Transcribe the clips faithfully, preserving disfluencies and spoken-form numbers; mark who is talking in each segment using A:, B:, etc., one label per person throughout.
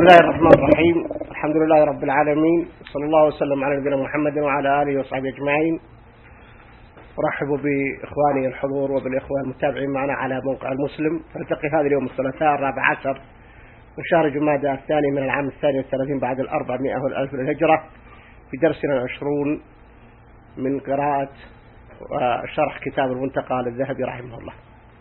A: الله الرحمن الرحيم. الحمد لله رب العالمين، صلى الله وسلم على نبينا محمد وعلى آله وصحبه أجمعين. أرحب بإخواني الحضور وبالإخوة المتابعين معنا على موقع المسلم. نلتقي هذا اليوم الثلاثاء الرابع عشر من شهر جمادى الثاني من العام الثاني والثلاثين بعد الأربعمائة والألف للهجرة في درسنا العشرون من قراءة وشرح كتاب المنتقى للذهبي رحمه الله.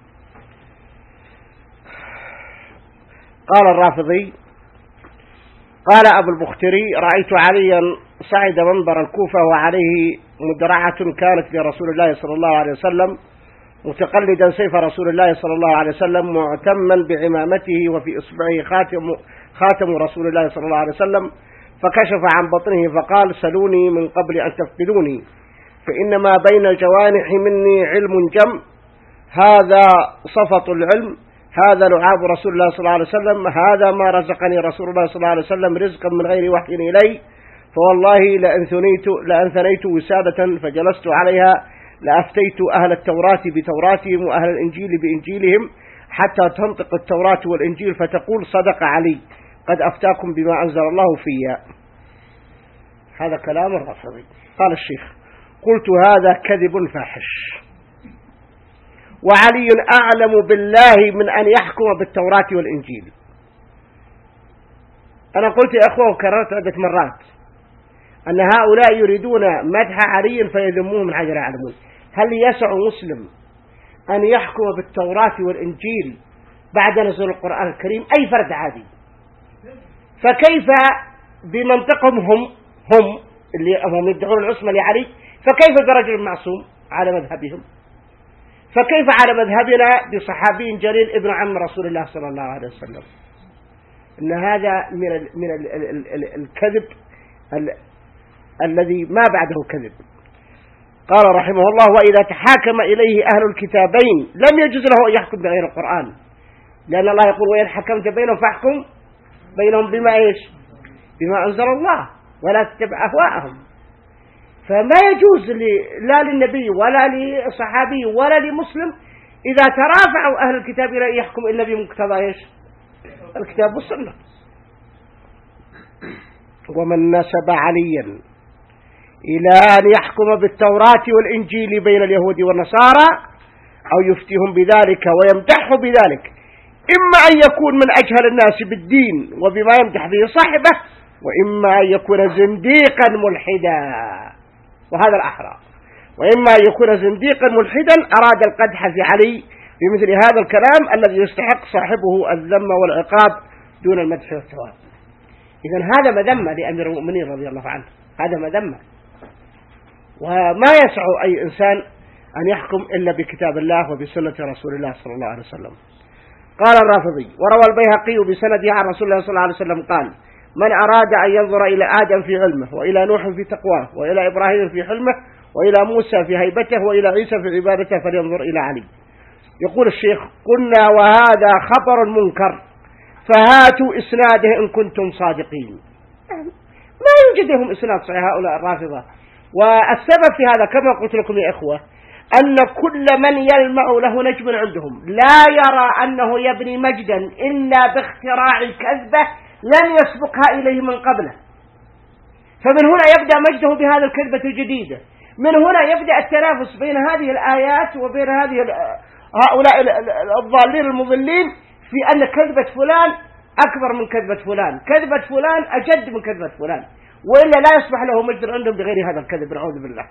A: قال الرافضي: قال أبو البختري: رأيت عليا صعد منبر الكوفة وعليه مدرعة كانت لرسول الله صلى الله عليه وسلم، متقلدا سيف رسول الله صلى الله عليه وسلم، معتما بعمامته، وفي إصبعه خاتم, خاتم رسول الله صلى الله عليه وسلم، فكشف عن بطنه فقال: سلوني من قبل أن تفقدوني، فإنما بين الجوانح مني علم جم، هذا صفط العلم، هذا لعاب رسول الله صلى الله عليه وسلم، هذا ما رزقني رسول الله صلى الله عليه وسلم رزقا من غير وحي إلي، فوالله لأنثنيت, لأنثنيت وسادة فجلست عليها، لأفتيت أهل التوراة بتوراتهم وأهل الإنجيل بإنجيلهم، حتى تنطق التوراة والإنجيل فتقول: صدق علي، قد أفتاكم بما أنزل الله فيها. هذا كلام الرافضي. قال الشيخ: قلت: هذا كذب فاحش، وعلي أعلم بالله من أن يحكم بالتوراة والإنجيل. أنا قلت يا أخوة وكررت عدة مرات أن هؤلاء يريدون مدح علي فيذموه من حجر يعلمون. هل يسع مسلم أن يحكم بالتوراة والإنجيل بعد نزول القرآن الكريم؟ أي فرد عادي. فكيف بمنطقهم هم هم اللي هم يدعون العصمة لعلي، فكيف برجل معصوم على مذهبهم؟ فكيف على مذهبنا بصحابي جليل ابن عم رسول الله صلى الله عليه وسلم؟ إن هذا من ال من ال ال ال الكذب ال الذي ما بعده كذب. قال رحمه الله: وإذا تحاكم إليه أهل الكتابين لم يجوز له أن يحكم بغير القرآن، لأن الله يقول: وإن حكمت بينهم فاحكم بينهم بما إيش؟ بما أنزل الله، ولا تتبع أهواءهم. فما يجوز لا للنبي ولا لصحابي ولا لمسلم إذا ترافعوا أهل الكتاب إلى أن يحكم إلا بمقتضى إيش؟ الكتاب والسنة. ومن نسب عليا إلى أن يحكم بالتوراة والإنجيل بين اليهود والنصارى أو يفتيهم بذلك ويمدح بذلك، إما أن يكون من أجهل الناس بالدين وبما يمدح به صاحبه، وإما أن يكون زنديقا ملحدا، وهذا الأحرى، وإما أن يكون زنديقا ملحدا أراد القدح في علي بمثل هذا الكلام الذي يستحق صاحبه الذم والعقاب دون المدح والثواب. إذن هذا مذمة لأمير المؤمنين رضي الله عنه، هذا مذمة، وما يسع أي إنسان أن يحكم إلا بكتاب الله وبسنة رسول الله صلى الله عليه وسلم. قال الرافضي: وروى البيهقي بسنده عن رسول الله صلى الله عليه وسلم قال: من أراد أن ينظر إلى آدم في علمه، وإلى نوح في تقواه، وإلى إبراهيم في حلمه، وإلى موسى في هيبته، وإلى عيسى في عبادته، فلينظر إلى علي. يقول الشيخ: قلنا: وهذا خبر منكر، فهاتوا إسناده إن كنتم صادقين. ما يوجد لهم إسناد صحيح هؤلاء الرافضة. والسبب في هذا كما قلت لكم يا إخوة أن كل من يلمع له نجم عندهم لا يرى أنه يبني مجدا إلا باختراع كذبة لن يسبقها إليه من قبله، فمن هنا يبدأ مجده بهذا الكذبة الجديدة. من هنا يبدأ التنافس بين هذه الآيات وبين هذه هؤلاء الضالين المضلين في أن كذبة فلان أكبر من كذبة فلان، كذبة فلان أجد من كذبة فلان، وإلا لا يصبح له مجد عندهم بغير هذا الكذب، نعوذ بالله.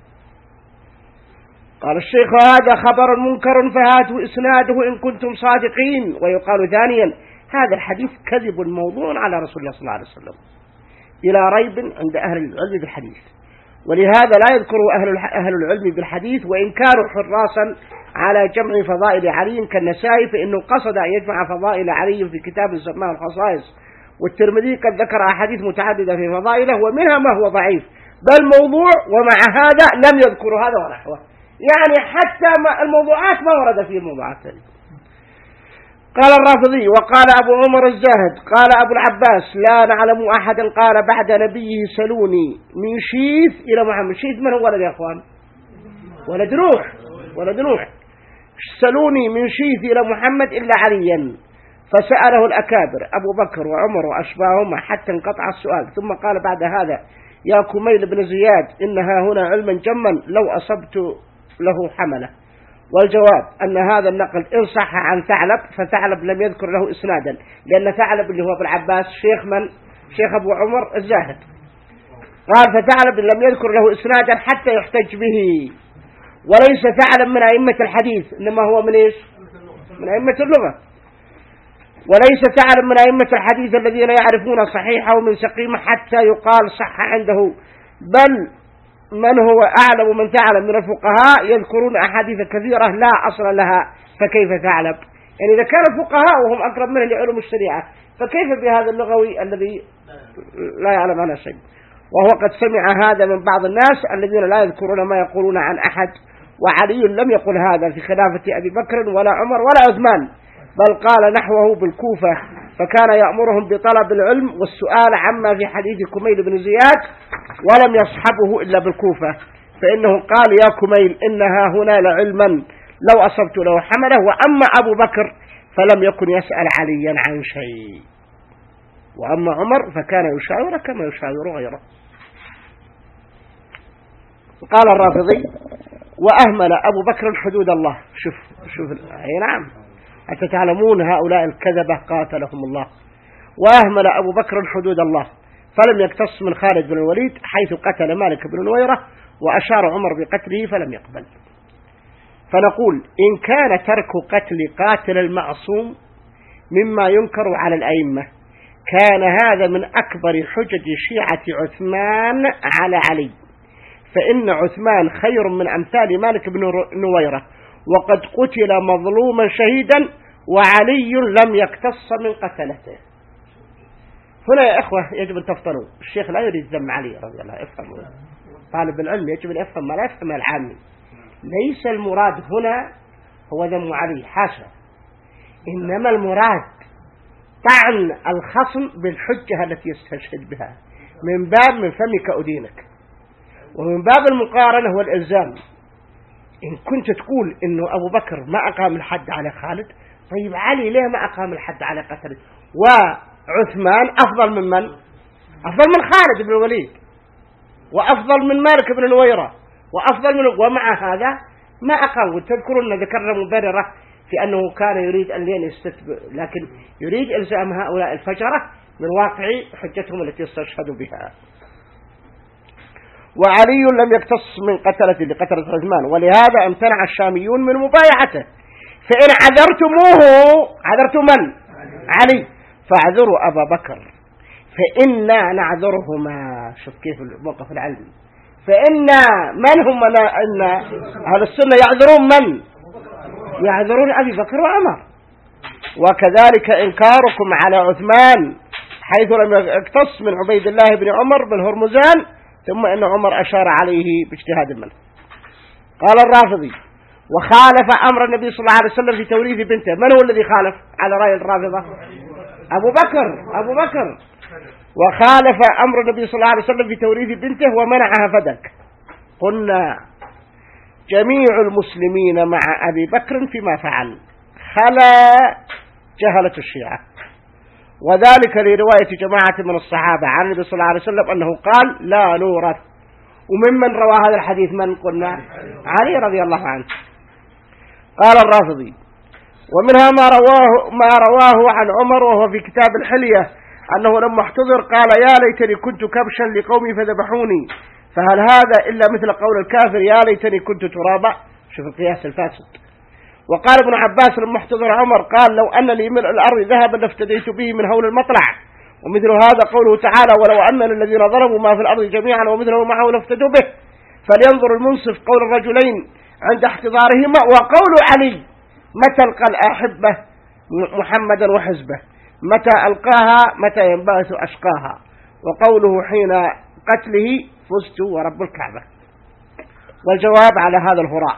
A: قال الشيخ: هذا خبر منكر، فهاتوا إسناده إن كنتم صادقين. ويقال ثانيا: هذا الحديث كذب موضوع على رسول الله صلى الله عليه وسلم إلى ريب عند أهل العلم بالحديث، ولهذا لا يذكر أهل أهل العلم بالحديث وإن كانوا حراسا على جمع فضائل علي كالنسائي، فإنه قصد أن يجمع فضائل علي في كتاب سماه الخصائص، والترمذي قد ذكر أحاديث متعددة في فضائله ومنها ما هو ضعيف بل موضوع، ومع هذا لم يذكر هذا ونحوه، يعني حتى ما الموضوعات ما ورد فيه الموضوعات هذه. قال الرافضي: وقال أبو عمر الزاهد قال أبو العباس: لا نعلم أحدا قال بعد نبيه سلوني من شيث إلى محمد. شيث من هو ولد يا أخوان؟ ولد نوح، ولد نوح. سلوني من شيث إلى محمد إلا عليا، فسأله الأكابر أبو بكر وعمر وأشباههما حتى انقطع السؤال، ثم قال بعد هذا: يا كميل بن زياد، إنها هنا علما جما لو أصبت له حمله. والجواب أن هذا النقل إن صح عن ثعلب فثعلب لم يذكر له إسنادا، لأن ثعلب اللي هو ابن عباس شيخ من؟ شيخ أبو عمر الزاهد. قال فثعلب لم يذكر له إسنادا حتى يحتج به، وليس ثعلب من أئمة الحديث، إنما هو من إيش؟ من أئمة اللغة. وليس ثعلب من أئمة الحديث الذين يعرفون صحيحه من سقيمه حتى يقال صح عنده، بل من هو أعلم من ثعلب من الفقهاء يذكرون أحاديث كثيرة لا أصل لها، فكيف ثعلب؟ يعني إذا كان الفقهاء وهم أقرب منه لعلوم الشريعة، فكيف بهذا اللغوي الذي لا يعلم عنه شيء؟ وهو قد سمع هذا من بعض الناس الذين لا يذكرون ما يقولون عن أحد، وعلي لم يقل هذا في خلافة أبي بكر ولا عمر ولا عثمان، بل قال نحوه بالكوفة، فكان يأمرهم بطلب العلم والسؤال عما في حديث كميل بن زياد، ولم يصحبه إلا بالكوفة، فإنه قال: يا كميل، إنها هنا لعلما لو أصبت له حمله. وأما أبو بكر فلم يكن يسأل عليا عن شيء، وأما عمر فكان يشاور كما يشاور غيره. قال الرافضي: وأهمل أبو بكر حدود الله. شوف شوف أي نعم، حتى تعلمون هؤلاء الكذبة قاتلهم الله. وأهمل أبو بكر حدود الله، فلم يقتص من خالد بن الوليد حيث قتل مالك بن نويرة، وأشار عمر بقتله فلم يقبل. فنقول: إن كان ترك قتل قاتل المعصوم مما ينكر على الأئمة، كان هذا من أكبر حجج شيعة عثمان على علي، فإن عثمان خير من أمثال مالك بن نويرة، وقد قتل مظلوما شهيدا، وعلي لم يقتص من قتلته. هنا يا إخوة يجب أن تفطنوا، الشيخ لا يريد ذم علي رضي الله عنه، افهموا. طالب العلم يجب أن يفهم ما لا يفهم العامي. ليس المراد هنا هو ذم علي، حاشا، إنما المراد طعن الخصم بالحجة التي يستشهد بها، من باب من فمك أدينك، ومن باب المقارنة والإلزام. إن كنت تقول إنه أبو بكر ما أقام الحد على خالد، طيب علي ليه ما أقام الحد على قتله؟ وعثمان أفضل من من؟ أفضل من خالد بن الوليد، وأفضل من مالك بن نويرة، وأفضل من، ومع هذا ما أقام. وتذكرون ذكرنا مبررة في أنه كان يريد أن يستتب، لكن يريد إلزام هؤلاء الفجرة من واقع حجتهم التي استشهدوا بها. وعلي لم يقتص من قتلة لقتلة عثمان، ولهذا امتنع الشاميون من مبايعته. فإن عذرتموه، عذرتم من؟ علي، فاعذروا أبا بكر، فإنا نعذرهما. شوف كيف الموقف العلمي. فإنا من هم؟ إن أهل السنة يعذرون من؟ يعذرون أبي بكر وعمر. وكذلك إنكاركم على عثمان حيث لم يقتص من عبيد الله بن عمر بن هرمزان، ثم إن عمر أشار عليه باجتهاد منه. قال الرافضي: وخالف أمر النبي صلى الله عليه وسلم في توريث بنته. من هو الذي خالف على رأي الرافضة؟ أبو بكر. أبو بكر وخالف أمر النبي صلى الله عليه وسلم في توريث بنته ومنعها فدك. قلنا: جميع المسلمين مع أبي بكر فيما فعل، خلا جهلة الشيعة، وذلك لرواية جماعة من الصحابة عن النبي صلى الله عليه وسلم أنه قال: لا نورث. وممن روى هذا الحديث من؟ قلنا: علي رضي الله عنه. قال الرافضي: ومنها ما رواه, ما رواه عن عمر وهو في كتاب الحلية أنه لما احتضر قال: يا ليتني كنت كبشا لقومي فذبحوني، فهل هذا إلا مثل قول الكافر يا ليتني كنت ترابا؟ شوف القياس الفاسد. وقال ابن عباس لما احتضر عمر قال: لو أن لي ملء الأرض ذهبا لافتديت به من هول المطلع. ومثل هذا قوله تعالى: ولو أن الذين ضربوا ما في الأرض جميعا ومثله معه لافتدوا به. فلينظر المنصف قول الرجلين عند احتضارهما، وقول علي: متى ألقى الأحبة محمدا وحزبه، متى ألقاها متى ينبعث أشقاها، وقوله حين قتله فزت ورب الكعبة. والجواب على هذا الهراء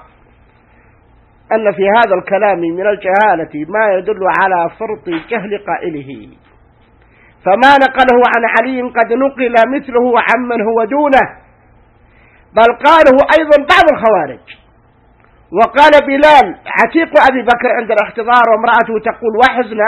A: أن في هذا الكلام من الجهالة ما يدل على فرط جهل قائله، فما نقله عن علي قد نقل مثله عمن هو دونه، بل قاله أيضا بعض الخوارج. وقال بلال عتيق أبي بكر عند الاحتضار وامرأته تقول: وحزنا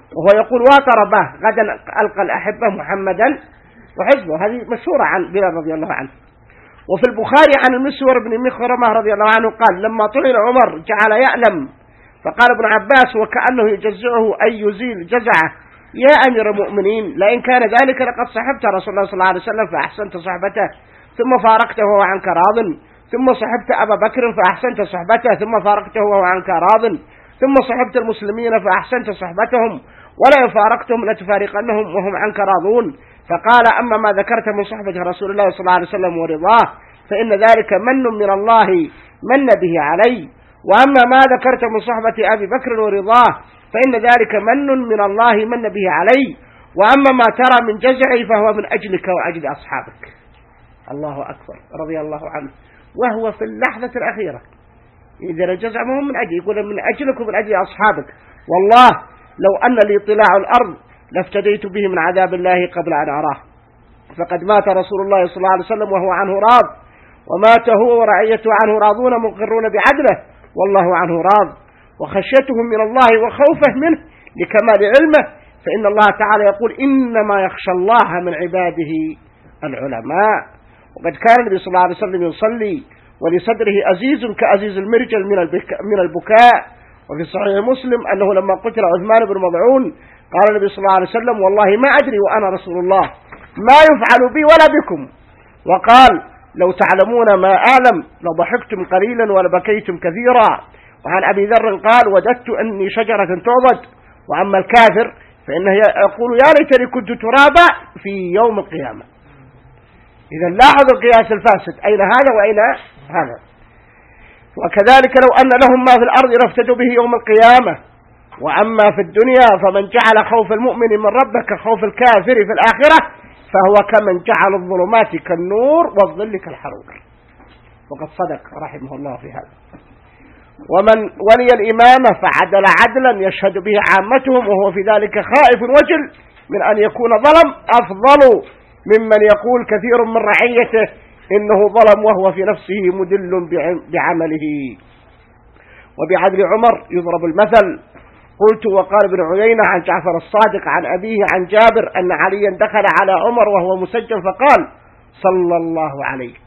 A: وهو يقول واقربه غدا ألقى الأحبة محمدا وحزبه. هذه مشهورة عن بلال رضي الله عنه. وفي البخاري عن المسور بن مخرمة رضي الله عنه قال لما طلع عمر جعل يألم فقال ابن عباس وكأنه يجزعه أي يزيل جزعه يا أمير المؤمنين لئن كان ذلك لقد صحبت رسول الله صلى الله عليه وسلم فأحسنت صحبته ثم فارقته وهو عنك راض ثم صحبت أبا بكر فأحسنت صحبته ثم فارقته وهو عنك راض ثم صحبت المسلمين فأحسنت صحبتهم ولا يفارقتهم لتفارقنهم وهم عنك راضون. فقال أما ما ذكرت من صحبة رسول الله صلى الله عليه وسلم ورضاه فإن ذلك من من الله من به علي وأما ما ذكرت من صحبة أبي بكر ورضاه فإن ذلك من من الله من به علي وأما ما ترى من جزعي فهو من أجلك وأجل أصحابك. الله أكبر رضي الله عنه وهو في اللحظة الأخيرة إذا الجزع مهم من أجل يقول من أجلك ومن أجل أصحابك. والله لو أن لي طلاع الأرض لافتديت به من عذاب الله قبل أن أراه. فقد مات رسول الله صلى الله عليه وسلم وهو عنه راض ومات هو ورعيته عنه راضون مقرون بعدله والله عنه راض وخشيتهم من الله وخوفه منه لكمال علمه فإن الله تعالى يقول إنما يخشى الله من عباده العلماء. وقد كان النبي صلى الله عليه وسلم يصلي ولصدره أزيز كأزيز المرجل من البكاء. وفي صحيح مسلم أنه لما قتل عثمان بن مضعون قال النبي صلى الله عليه وسلم والله ما أدري وأنا رسول الله ما يفعل بي ولا بكم وقال لو تعلمون ما أعلم لضحكتم قليلا ولبكيتم كثيرا. وعن أبي ذر قال وددت أني شجرة تعضد وأما الكافر فإنه يقول يا ليتني كنت ترابا في يوم القيامة. إذا لاحظ القياس الفاسد أين هذا وأين هذا. وكذلك لو أن لهم ما في الأرض لافتدوا به يوم القيامة. وأما في الدنيا فمن جعل خوف المؤمن من ربه كخوف الكافر في الآخرة فهو كمن جعل الظلمات كالنور والظل كالحرور. وقد صدق رحمه الله في هذا. ومن ولي الإمامة فعدل عدلا يشهد به عامتهم وهو في ذلك خائف وجل من أن يكون ظلم أفضل ممن يقول كثير من رعيته إنه ظلم وهو في نفسه مدل بعمله. وبعدل عمر يضرب المثل. قلت وقال ابن عيينة عن جعفر الصادق عن أبيه عن جابر أن عليا دخل على عمر وهو مسجن فقال صلى الله عليك.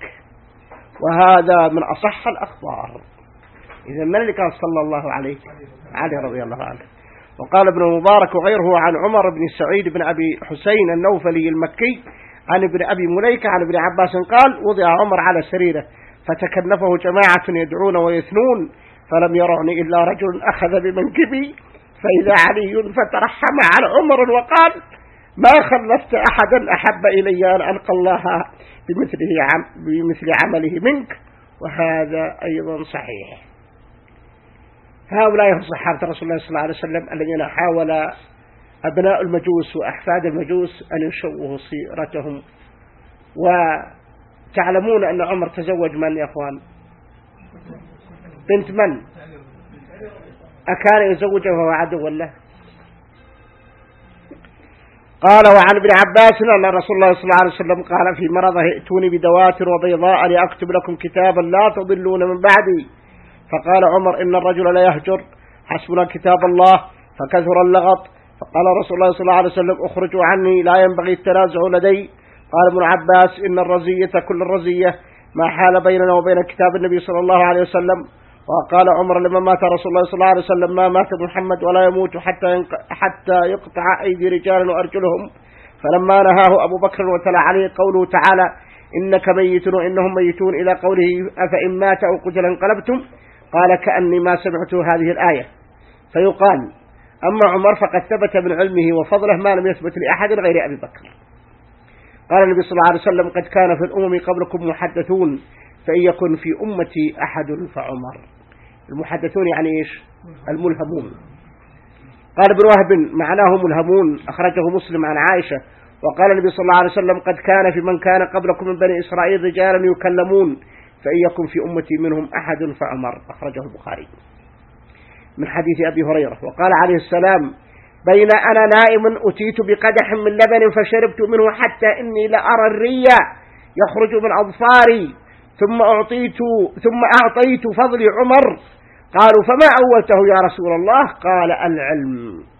A: وهذا من أصح الأخبار. إذا من اللي كان صلى الله عليه؟ علي رضي الله عنه. وقال ابن المبارك وغيره عن عمر بن سعيد بن أبي حسين النوفلي المكي عن ابن أبي مليكة عن ابن عباس قال وضع عمر على سريره فتكنفه جماعة يدعون ويثنون فلم يرعني إلا رجل أخذ بمنكبي فإذا علي فترحم على عمر وقال ما خلفت أحدا أحب إلي أن ألقى الله بمثله عم بمثل عمله منك. وهذا أيضا صحيح. هؤلاء هم صحابة رسول الله صلى الله عليه وسلم الذين حاول أبناء المجوس وأحفاد المجوس أن يشوهوا سيرتهم. وتعلمون أن عمر تزوج من يا أخوان؟ بنت من؟ أكان يزوجه وهو عدو له؟ قال وعن ابن عباس أن رسول الله صلى الله عليه وسلم قال في مرضه ائتوني بدواتر وبيضاء لأكتب لكم كتابا لا تضلون من بعدي. فقال عمر إن الرجل لا يهجر حسبنا كتاب الله فكثر اللغط. فقال رسول الله صلى الله عليه وسلم اخرجوا عني لا ينبغي التنازع لدي. قال ابن عباس إن الرزية كل الرزية ما حال بيننا وبين كتاب النبي صلى الله عليه وسلم. وقال عمر لما مات رسول الله صلى الله عليه وسلم ما مات محمد ولا يموت حتى حتى يقطع أيدي رجال وأرجلهم. فلما نهاه أبو بكر وتلا عليه قوله تعالى إنك ميت وإنهم ميتون إلى قوله أفإن مات أو قتل انقلبتم قال كأني ما سمعت هذه الآية. فيقال أما عمر فقد ثبت من علمه وفضله ما لم يثبت لأحد غير أبي بكر. قال النبي صلى الله عليه وسلم قد كان في الأمم قبلكم محدثون فإن يكن في أمتي أحد فعمر. المحدثون يعني إيش؟ الملهمون. قال ابن وهب معناه ملهمون أخرجه مسلم عن عائشة. وقال النبي صلى الله عليه وسلم قد كان في من كان قبلكم من بني إسرائيل رجالا يكلمون فإن يكن في أمتي منهم أحد فعمر أخرجه البخاري من حديث أبي هريرة. وقال عليه السلام بين أنا نائم أتيت بقدح من لبن فشربت منه حتى إني لأرى الرية يخرج من أظفاري ثم أعطيت ثم أعطيت فضل عمر. قالوا فما أولته يا رسول الله؟ قال العلم.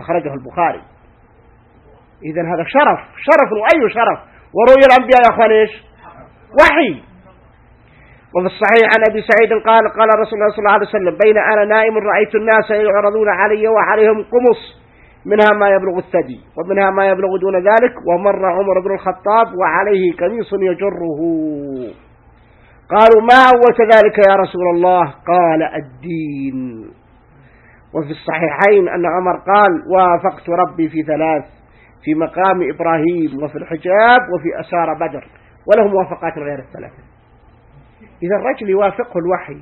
A: أخرجه البخاري. إذن هذا شرف، شرف وأي شرف، ورؤيا الأنبياء يا أخوان إيش؟ وحي. وفي الصحيح عن أبي سعيد قال قال رسول الله صلى الله عليه وسلم بين أنا نائم رأيت الناس يعرضون علي وعليهم قمص منها ما يبلغ الثدي ومنها ما يبلغ دون ذلك، ومر عمر بن الخطاب وعليه قميص يجره. قالوا ما أول ذلك يا رسول الله؟ قال الدين. وفي الصحيحين أن عمر قال وافقت ربي في ثلاث، في مقام إبراهيم وفي الحجاب وفي أسار بدر، وله موافقات غير الثلاثة. إذا الرجل يوافقه الوحي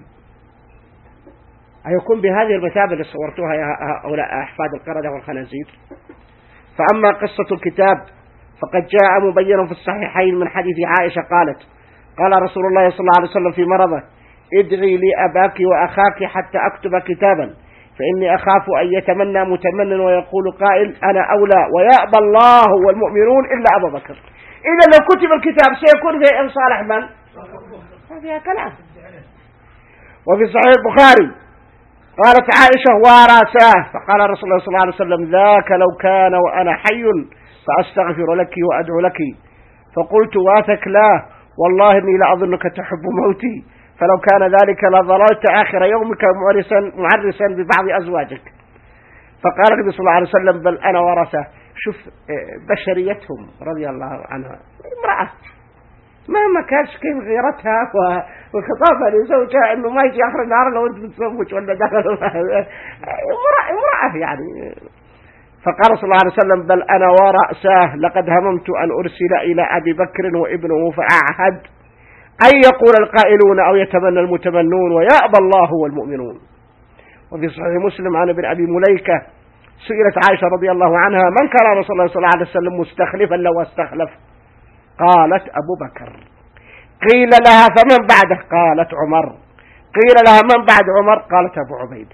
A: أيكون بهذه المثابة اللي صورتوها يا هؤلاء أحفاد القردة والخنازير؟ فأما قصة الكتاب فقد جاء مبين في الصحيحين من حديث عائشة قالت قال رسول الله صلى الله عليه وسلم في مرضه ادعي لي أباك وأخاك حتى أكتب كتابا، فإني أخاف أن يتمنى متمن ويقول قائل أنا أولى ويأبى الله والمؤمنون إلا أبا بكر. إذا لو كتب الكتاب سيكون في إنصالح من؟ فيها كلام. وفي صحيح البخاري قالت عائشة ورثاه، فقال رسول الله صلى الله عليه وسلم ذاك لو كان وأنا حي فأستغفر لك وأدعو لك، فقلت واثك لا والله إني لأظنك تحب موتي، فلو كان ذلك لظللت آخر يومك معرسا معرسا ببعض أزواجك. فقال النبي صلى الله عليه وسلم بل أنا ورثة. شوف بشريتهم رضي الله عنها، امرأة مهما كانش كيف غيرتها وخطابها لزوجها انه ما يجي اخر النهار لو انت بتزوج ولا دخل امرأة امرأة يعني. فقال صلى الله عليه وسلم بل انا ورأساه لقد هممت ان ارسل الى ابي بكر وابنه فاعهد ان يقول القائلون او يتمنى المتمنون ويأبى الله والمؤمنون. وفي صحيح مسلم عن ابن ابي مليكة سئلت عائشة رضي الله عنها من كان رسول الله صلى الله عليه وسلم مستخلفا لو استخلف؟ قالت أبو بكر. قيل لها فمن بعده؟ قالت عمر. قيل لها من بعد عمر؟ قالت أبو عبيدة.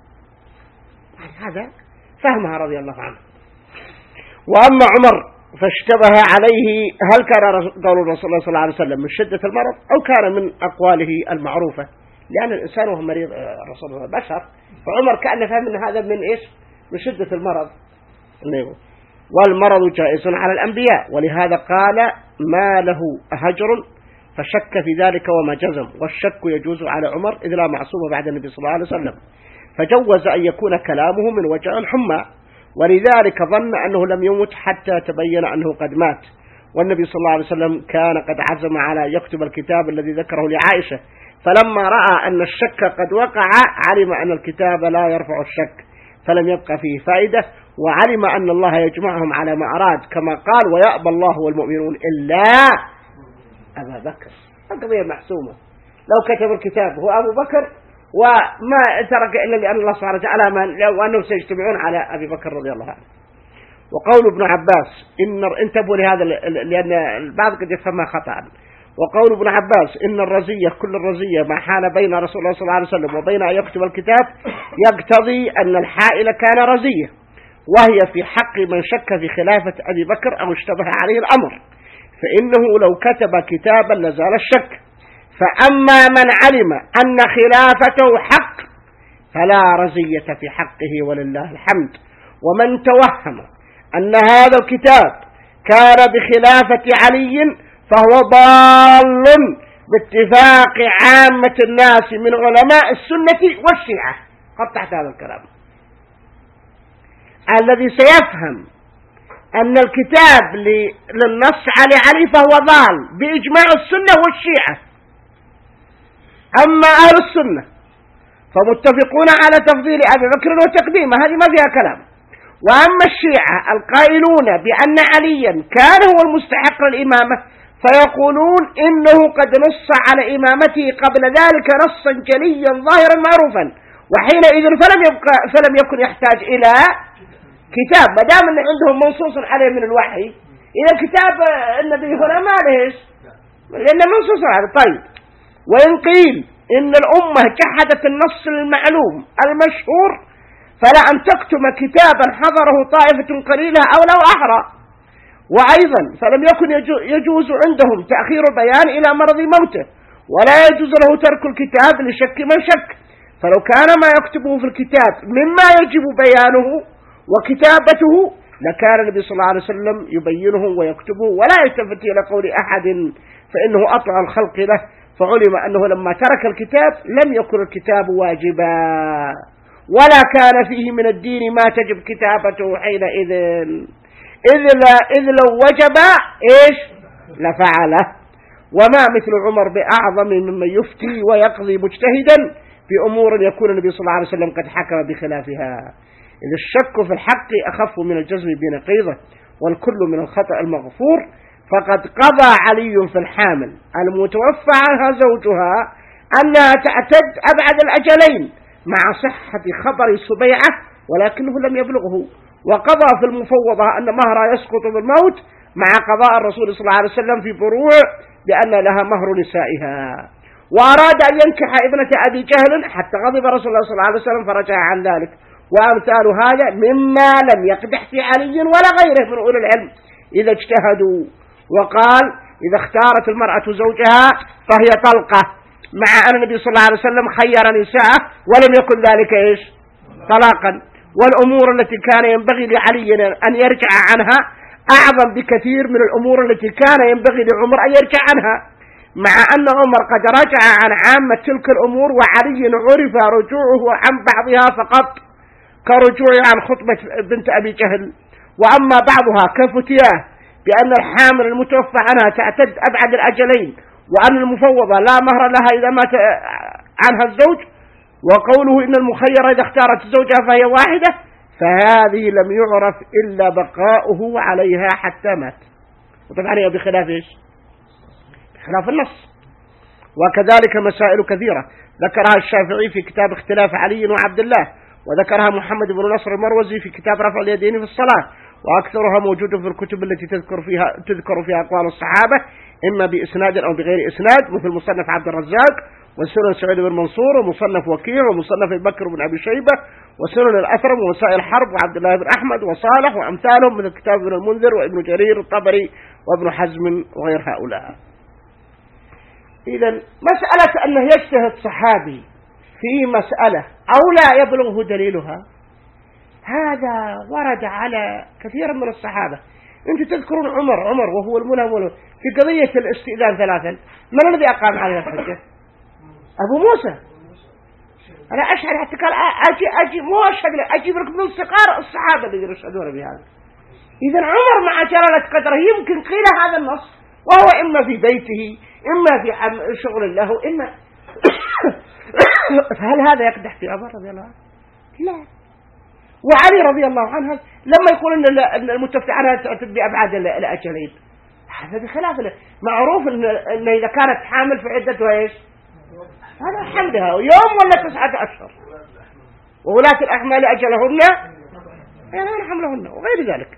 A: هذا فهمها رضي الله عنه. وأما عمر فاشتبه عليه هل كان قول الرسول صلى الله عليه وسلم من شدة المرض أو كان من أقواله المعروفة، لأن الإنسان وهو مريض رسول الله بشر، فعمر كأنه فهم من هذا من إيش؟ من شدة المرض. والمرض جائز على الأنبياء، ولهذا قال ما له هجر فشك في ذلك وما جزم، والشك يجوز على عمر إذ لا معصوم بعد النبي صلى الله عليه وسلم، فجوز أن يكون كلامه من وجع الحمى، ولذلك ظن أنه لم يمت حتى تبين أنه قد مات. والنبي صلى الله عليه وسلم كان قد عزم على يكتب الكتاب الذي ذكره لعائشة، فلما رأى أن الشك قد وقع علم أن الكتاب لا يرفع الشك فلم يبقى فيه فائدة، وعلم أن الله يجمعهم على ما أراد كما قال ويأبى الله والمؤمنون إلا أبا بكر. القضية محسومة، لو كتب الكتاب هو أبو بكر وما ترك إلا لأن الله سبحانه وتعالى وأنهم سيجتمعون على أبي بكر رضي الله عنه. وقول ابن عباس إن انتبهوا لهذا لأن البعض قد يفهمها خطأ. وقول ابن عباس إن الرزية كل الرزية ما حال بين رسول الله صلى الله عليه وسلم وبين أن يكتب الكتاب يقتضي أن الحائل كان رزية، وهي في حق من شك في خلافة أبي بكر أو اشتبه عليه الأمر، فإنه لو كتب كتابا لزال الشك. فأما من علم أن خلافته حق فلا رزية في حقه ولله الحمد. ومن توهم أن هذا الكتاب كان بخلافة علي فهو ضال باتفاق عامة الناس من علماء السنة والشيعة. قد تحت هذا الكلام الذي سيفهم أن الكتاب للنص على علي فهو ضال بإجماع السنة والشيعة. أما أهل السنة فمتفقون على تفضيل أبي بكر وتقديمه، هذه ما فيها كلام. وأما الشيعة القائلون بأن عليا كان هو المستحق للإمامة فيقولون إنه قد نص على إمامته قبل ذلك نصا جليا ظاهرا معروفا، وحينئذ فلم يبقى فلم يكن يحتاج إلى كتاب ما دام أن عندهم منصوص عليه من الوحي. إذا الكتاب النبي هنا ما لهش لأنه منصوص عليه. طيب، وإن قيل إن الأمة جحدت النص المعلوم المشهور فلا أن تكتم كتابا حضره طائفة قليلة أو لو أحرى. وأيضا فلم يكن يجوز عندهم تأخير البيان إلى مرض موته، ولا يجوز له ترك الكتاب لشك من شك. فلو كان ما يكتبه في الكتاب مما يجب بيانه وكتابته لكان النبي صلى الله عليه وسلم يبينه ويكتبه ولا يلتفت إلى قول أحد فإنه أطلع الخلق له، فعلم أنه لما ترك الكتاب لم يكن الكتاب واجبا ولا كان فيه من الدين ما تجب كتابته حينئذ، إذ, إذ لو وجب إيش لفعله. وما مثل عمر بأعظم ممن يفتي ويقضي مجتهدا في أمور يكون النبي صلى الله عليه وسلم قد حكم بخلافها، إذ الشك في الحق أخف من الجزم بنقيضه، والكل من الخطأ المغفور. فقد قضى علي في الحامل المتوفى عنها زوجها أنها تعتد أبعد الأجلين مع صحة خبر سبيعة ولكنه لم يبلغه، وقضى في المفوضة أن مهرها يسقط بالموت مع قضاء الرسول صلى الله عليه وسلم في فروع بأن لها مهر نسائها، وأراد أن ينكح ابنة أبي جهل حتى غضب رسول الله صلى الله عليه وسلم فرجع عن ذلك. وأمثال هذا مما لم يقدح في علي ولا غيره من أولي العلم إذا اجتهدوا. وقال إذا اختارت المرأة زوجها فهي طلقة، مع أن النبي صلى الله عليه وسلم خير نساءه ولم يكن ذلك إيش طلاقا. والأمور التي كان ينبغي لعلي أن يرجع عنها أعظم بكثير من الأمور التي كان ينبغي لعمر أن يرجع عنها، مع أن عمر قد رجع عن عامة تلك الأمور وعلي عرف رجوعه عن بعضها فقط، كرجوع عن خطبة بنت أبي جهل. وأما بعضها كفتياه بأن الحامل المتوفى عنها تعتد أبعد الأجلين، وأن المفوضة لا مهر لها إذا مات عنها الزوج، وقوله إن المخيرة إذا اختارت زوجها فهي واحدة، فهذه لم يعرف إلا بقاؤه عليها حتى مات. وطبعا هي بخلاف إيش بخلاف النص. وكذلك مسائل كثيرة ذكرها الشافعي في كتاب اختلاف علي وعبد الله، وذكرها محمد بن نصر المروزي في كتاب رفع اليدين في الصلاة، وأكثرها موجودة في الكتب التي تذكر فيها تذكر فيها أقوال الصحابة إما بإسناد أو بغير إسناد، مثل مصنف عبد الرزاق، وسنن سعيد بن منصور، ومصنف وكيع، ومصنف بكر بن أبي شيبة، وسنن الأثرم، ووسائل حرب، وعبد الله بن أحمد، وصالح، وأمثالهم مثل كتاب ابن المنذر وابن جرير الطبري وابن حزم وغير هؤلاء. إذا مسألة أنه يجتهد صحابي في مسألة أو لا يبلغه دليلها، هذا ورد على كثير من الصحابة. أنتم تذكرون عمر عمر وهو الملهم في قضية الاستئذان ثلاثا، من الذي أقام عليه الحجة؟ أبو موسى. أنا أشهد حتى قال أجي أجي مو أشهد أجيب لك من صغار الصحابة اللي يشهدون بهذا. إذا عمر مع جلالة قدره يمكن قيل هذا النص وهو إما في بيته إما في شغل له إما فهل هذا يقدح في عمر رضي الله عنه؟ لا. وعلي رضي الله عنه لما يقول أن المتفتح عنها تعتد بأبعاد الأجلين، هذا بخلاف معروف أن إذا كانت حامل في عدتها إيش هذا حملها يوم ولا تسعة أشهر، وولاة الأحمال أجلهن يعني حملهن وغير ذلك.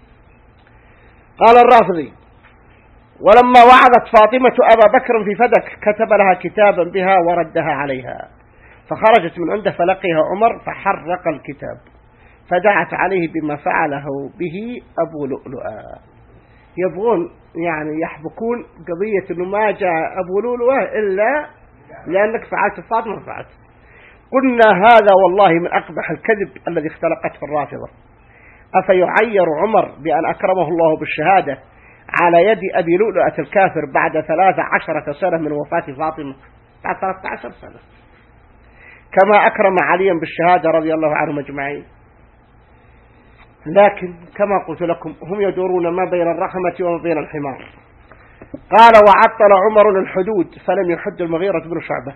A: قال الرافضي ولما وعظت فاطمة أبا بكر في فدك كتب لها كتابا بها وردها عليها، فخرجت من عنده فلقيها عمر فحرق الكتاب، فدعت عليه بما فعله به أبو لؤلؤة. يبغون يعني يحبكون قضية أنه ما جاء أبو لؤلؤة إلا لأنك فعلت فاطمة فعلت. قلنا هذا والله من أقبح الكذب الذي اختلقته الرافضة. أفيعير عمر بأن أكرمه الله بالشهادة على يد أبي لؤلؤة الكافر بعد ثلاث عشرة سنة من وفاة فاطمة، بعد ثلاثة عشر سنة، كما أكرم عليا بالشهادة رضي الله عنهم أجمعين. لكن كما قلت لكم هم يدورون ما بين الرحمة وما بين الحمار. قال وعطل عمر الحدود فلم يحد المغيرة بن شعبة.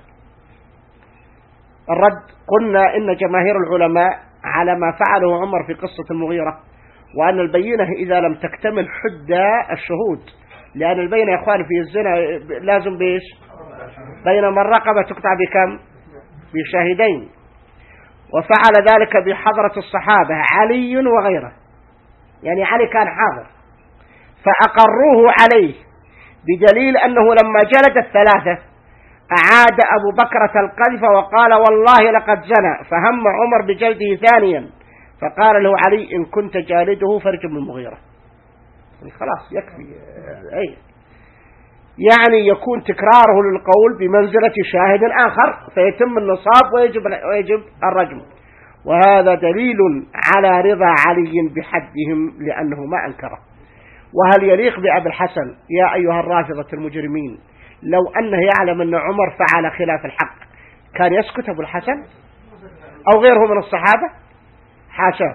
A: الرد قلنا إن جماهير العلماء على ما فعله عمر في قصة المغيرة، وأن البينة إذا لم تكتمل حد الشهود، لأن البينة يا أخوان في الزنا لازم بإيش؟ بينما الرقبة تقطع بكم؟ بشاهدين. وفعل ذلك بحضرة الصحابة علي وغيره، يعني علي كان حاضر، فأقروه عليه بدليل أنه لما جلد الثلاثة أعاد أبو بكرة القذف وقال والله لقد زنى، فهم عمر بجلده ثانيا، فقال له علي إن كنت جالده فارجم المغيرة. خلاص يكفي. أي يعني يكون تكراره للقول بمنزلة شاهد آخر فيتم النصاب ويجب, ويجب الرجم. وهذا دليل على رضا علي بحدهم لأنه ما أنكره. وهل يليق بأبي الحسن يا أيها الرافضة المجرمين لو أنه يعلم أن عمر فعل خلاف الحق كان يسكت أبو الحسن أو غيره من الصحابة؟ حاشاه.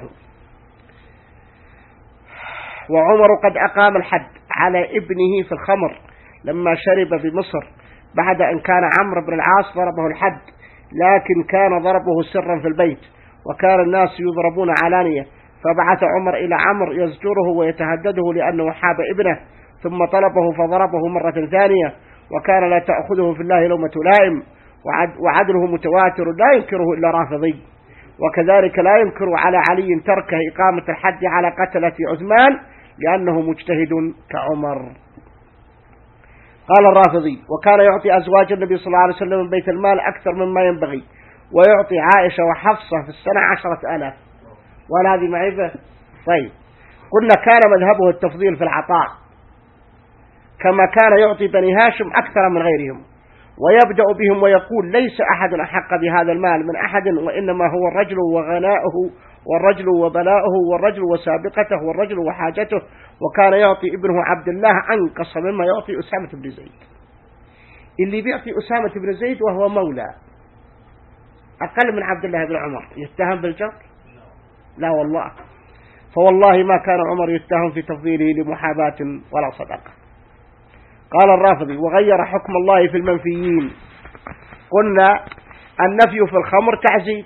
A: وعمر قد أقام الحد على ابنه في الخمر لما شرب بمصر بعد أن كان عمرو بن العاص ضربه الحد، لكن كان ضربه سرا في البيت وكان الناس يضربون علانية، فبعث عمر إلى عمرو يزجره ويتهدده لأنه حاب ابنه، ثم طلبه فضربه مرة ثانية، وكان لا تأخذه في الله لومة لائم، وعدله متواتر لا ينكره إلا رافضي. وكذلك لا ينكر على علي تركه إقامة الحد على قتلة عثمان لأنه مجتهد كعمر. قال الرافضي: وكان يعطي أزواج النبي صلى الله عليه وسلم من بيت المال أكثر مما ينبغي، ويعطي عائشة وحفصة في السنة عشرة آلاف. ولا هذه معيبة؟ طيب، قلنا كان مذهبه التفضيل في العطاء، كما كان يعطي بني هاشم أكثر من غيرهم، ويبدأ بهم ويقول: ليس أحد أحق بهذا المال من أحد، وإنما هو الرجل وغناؤه، والرجل وبلاؤه، والرجل وسابقته، والرجل وحاجته. وكان يعطي ابنه عبد الله أنقص مما يعطي أسامة بن زيد. اللي بيعطي أسامة بن زيد وهو مولى أقل من عبد الله بن عمر يتهم بالجر؟ لا والله. فوالله ما كان عمر يتهم في تفضيله لمحاباة ولا صدقة. قال الرافضي: وغير حكم الله في المنفيين. قلنا النفي في الخمر تعزير،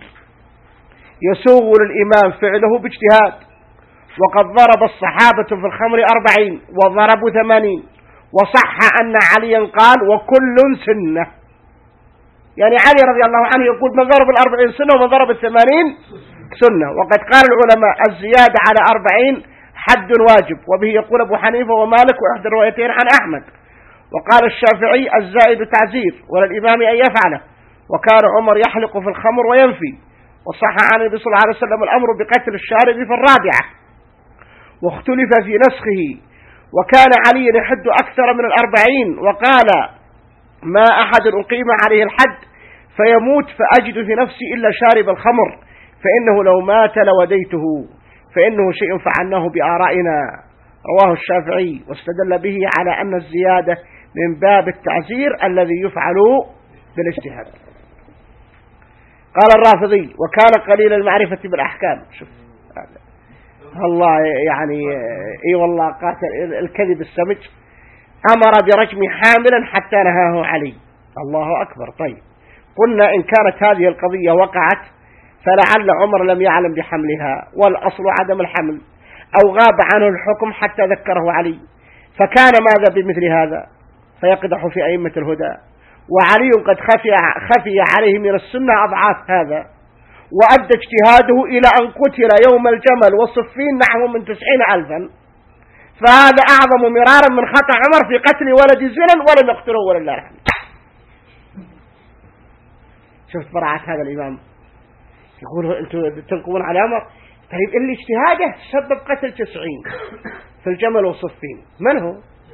A: يسوغ للإمام فعله باجتهاد، وقد ضرب الصحابة في الخمر أربعين وضربوا ثمانين، وصح أن عليا قال: وكل سنة. يعني علي رضي الله عنه يقول: من ضرب الأربعين سنة ومن ضرب الثمانين سنة. وقد قال العلماء: الزيادة على أربعين حد واجب، وبه يقول أبو حنيفة ومالك وإحدى الروايتين عن أحمد. وقال الشافعي: الزائد تعزير وللإمام أن يفعله. وكان عمر يحلق في الخمر وينفي، وصح عن النبي صلى الله عليه وسلم الأمر بقتل الشارب في الرابعة، واختلف في نسخه. وكان علي يحد أكثر من الأربعين، وقال: ما أحد أقيم عليه الحد فيموت فأجد في نفسي إلا شارب الخمر، فإنه لو مات لوديته، فإنه شيء فعلناه بآرائنا. رواه الشافعي، واستدل به على أن الزيادة من باب التعزير الذي يفعل بالاجتهاد. قال الرافضي: وكان قليل المعرفة بالأحكام. شوف الله، يعني اي والله قاتل الكذب السمج. أمر برجم حاملا حتى نهاه علي. الله أكبر. طيب، قلنا إن كانت هذه القضية وقعت فلعل عمر لم يعلم بحملها، والأصل عدم الحمل، أو غاب عنه الحكم حتى ذكره علي، فكان ماذا بمثل هذا؟ فيقدح في أئمة الهدى. وعلي قد خفي, خفي عليه من السنة أضعاف هذا، وأدى اجتهاده إلى أن قتل يوم الجمل وصفين نحو من تسعين ألفا، فهذا أعظم مرارا من خطأ عمر في قتل ولد زنا ولم يقتله ولله الحمد. شفت براعة هذا الإمام؟ يقول: أنتم تنقمون على عمر. طيب، اللي اجتهاده سبب قتل تسعين في الجمل وصفين، من هو؟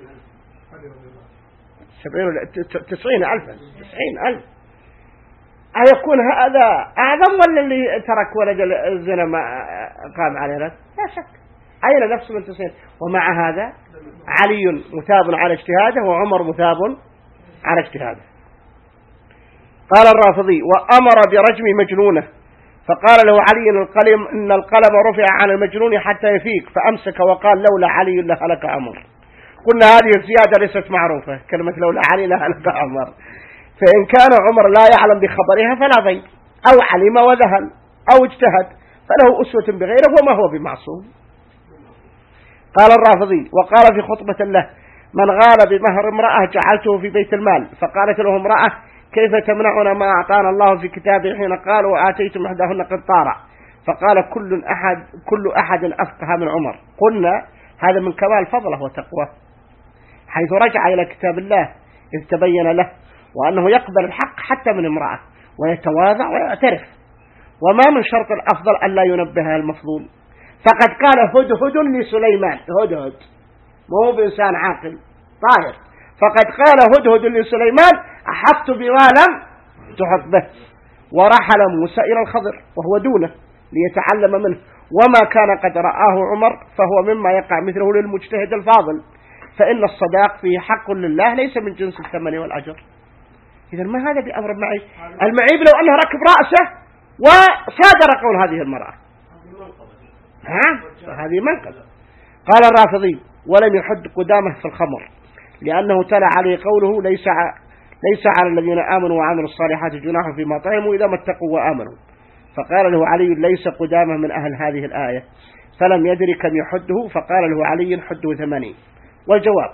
A: تسعين ألفا تسعين ألف. أيكون هذا أعظم ولا اللي ترك ولد الزنا ما قام عليه؟ لا شك. أين نفس من تسعين؟ ومع هذا علي مثاب على اجتهاده، وعمر مثاب على اجتهاده. قال الرافضي: وأمر برجم مجنونه، فقال له علي القلم إن القلم رفع عن المجنون حتى يفيق، فأمسك وقال: لولا علي لهلك عمر. قلنا هذه الزيادة ليست معروفة، كلمة لولا علي لهلك عمر. فإن كان عمر لا يعلم بخبرها فلا ضير، أو علم وذهل أو اجتهد فله أسوة بغيره وما هو بمعصوم. قال الرافضي: وقال في خطبة له: من غال بمهر امرأة جعلته في بيت المال. فقالت له امرأة: كيف تمنعنا ما أعطانا الله في كتابه حين قال: وآتيتم إحداهن قنطارا؟ فقال: كل أحد كل أحد أفقه من عمر. قلنا هذا من كمال فضله وتقواه، حيث رجع إلى كتاب الله إذ تبين له، وأنه يقبل الحق حتى من امرأة ويتواضع ويعترف. وما من شرط الأفضل أن لا ينبه المفضول. فقد قال هدهد لسليمان، هدهد مو بإنسان عاقل طاهر، فقد قال هدهد لسليمان: أحطت بما لم تحط به. ورحل موسى إلى الخضر وهو دونه ليتعلم منه، وما كان قد رآه عمر فهو مما يقع مثله للمجتهد الفاضل، فإن الصداق فيه حق لله ليس من جنس الثمن والأجر. إذا ما هذا بأمر معي؟ المعيب لو أنه ركب رأسه وصادر قول هذه المرأة، ها هذه منقذ. قال الرافضي: ولم يحد قدامه في الخمر، لأنه تلا عليه قوله: ليس ليس على الذين آمنوا وعملوا الصالحات جناح فيما طعموا إذا ما اتقوا وآمنوا. فقال له علي: ليس قدامه من أهل هذه الآية، فلم يدري كم يحده، فقال له علي: حده ثمانين. والجواب: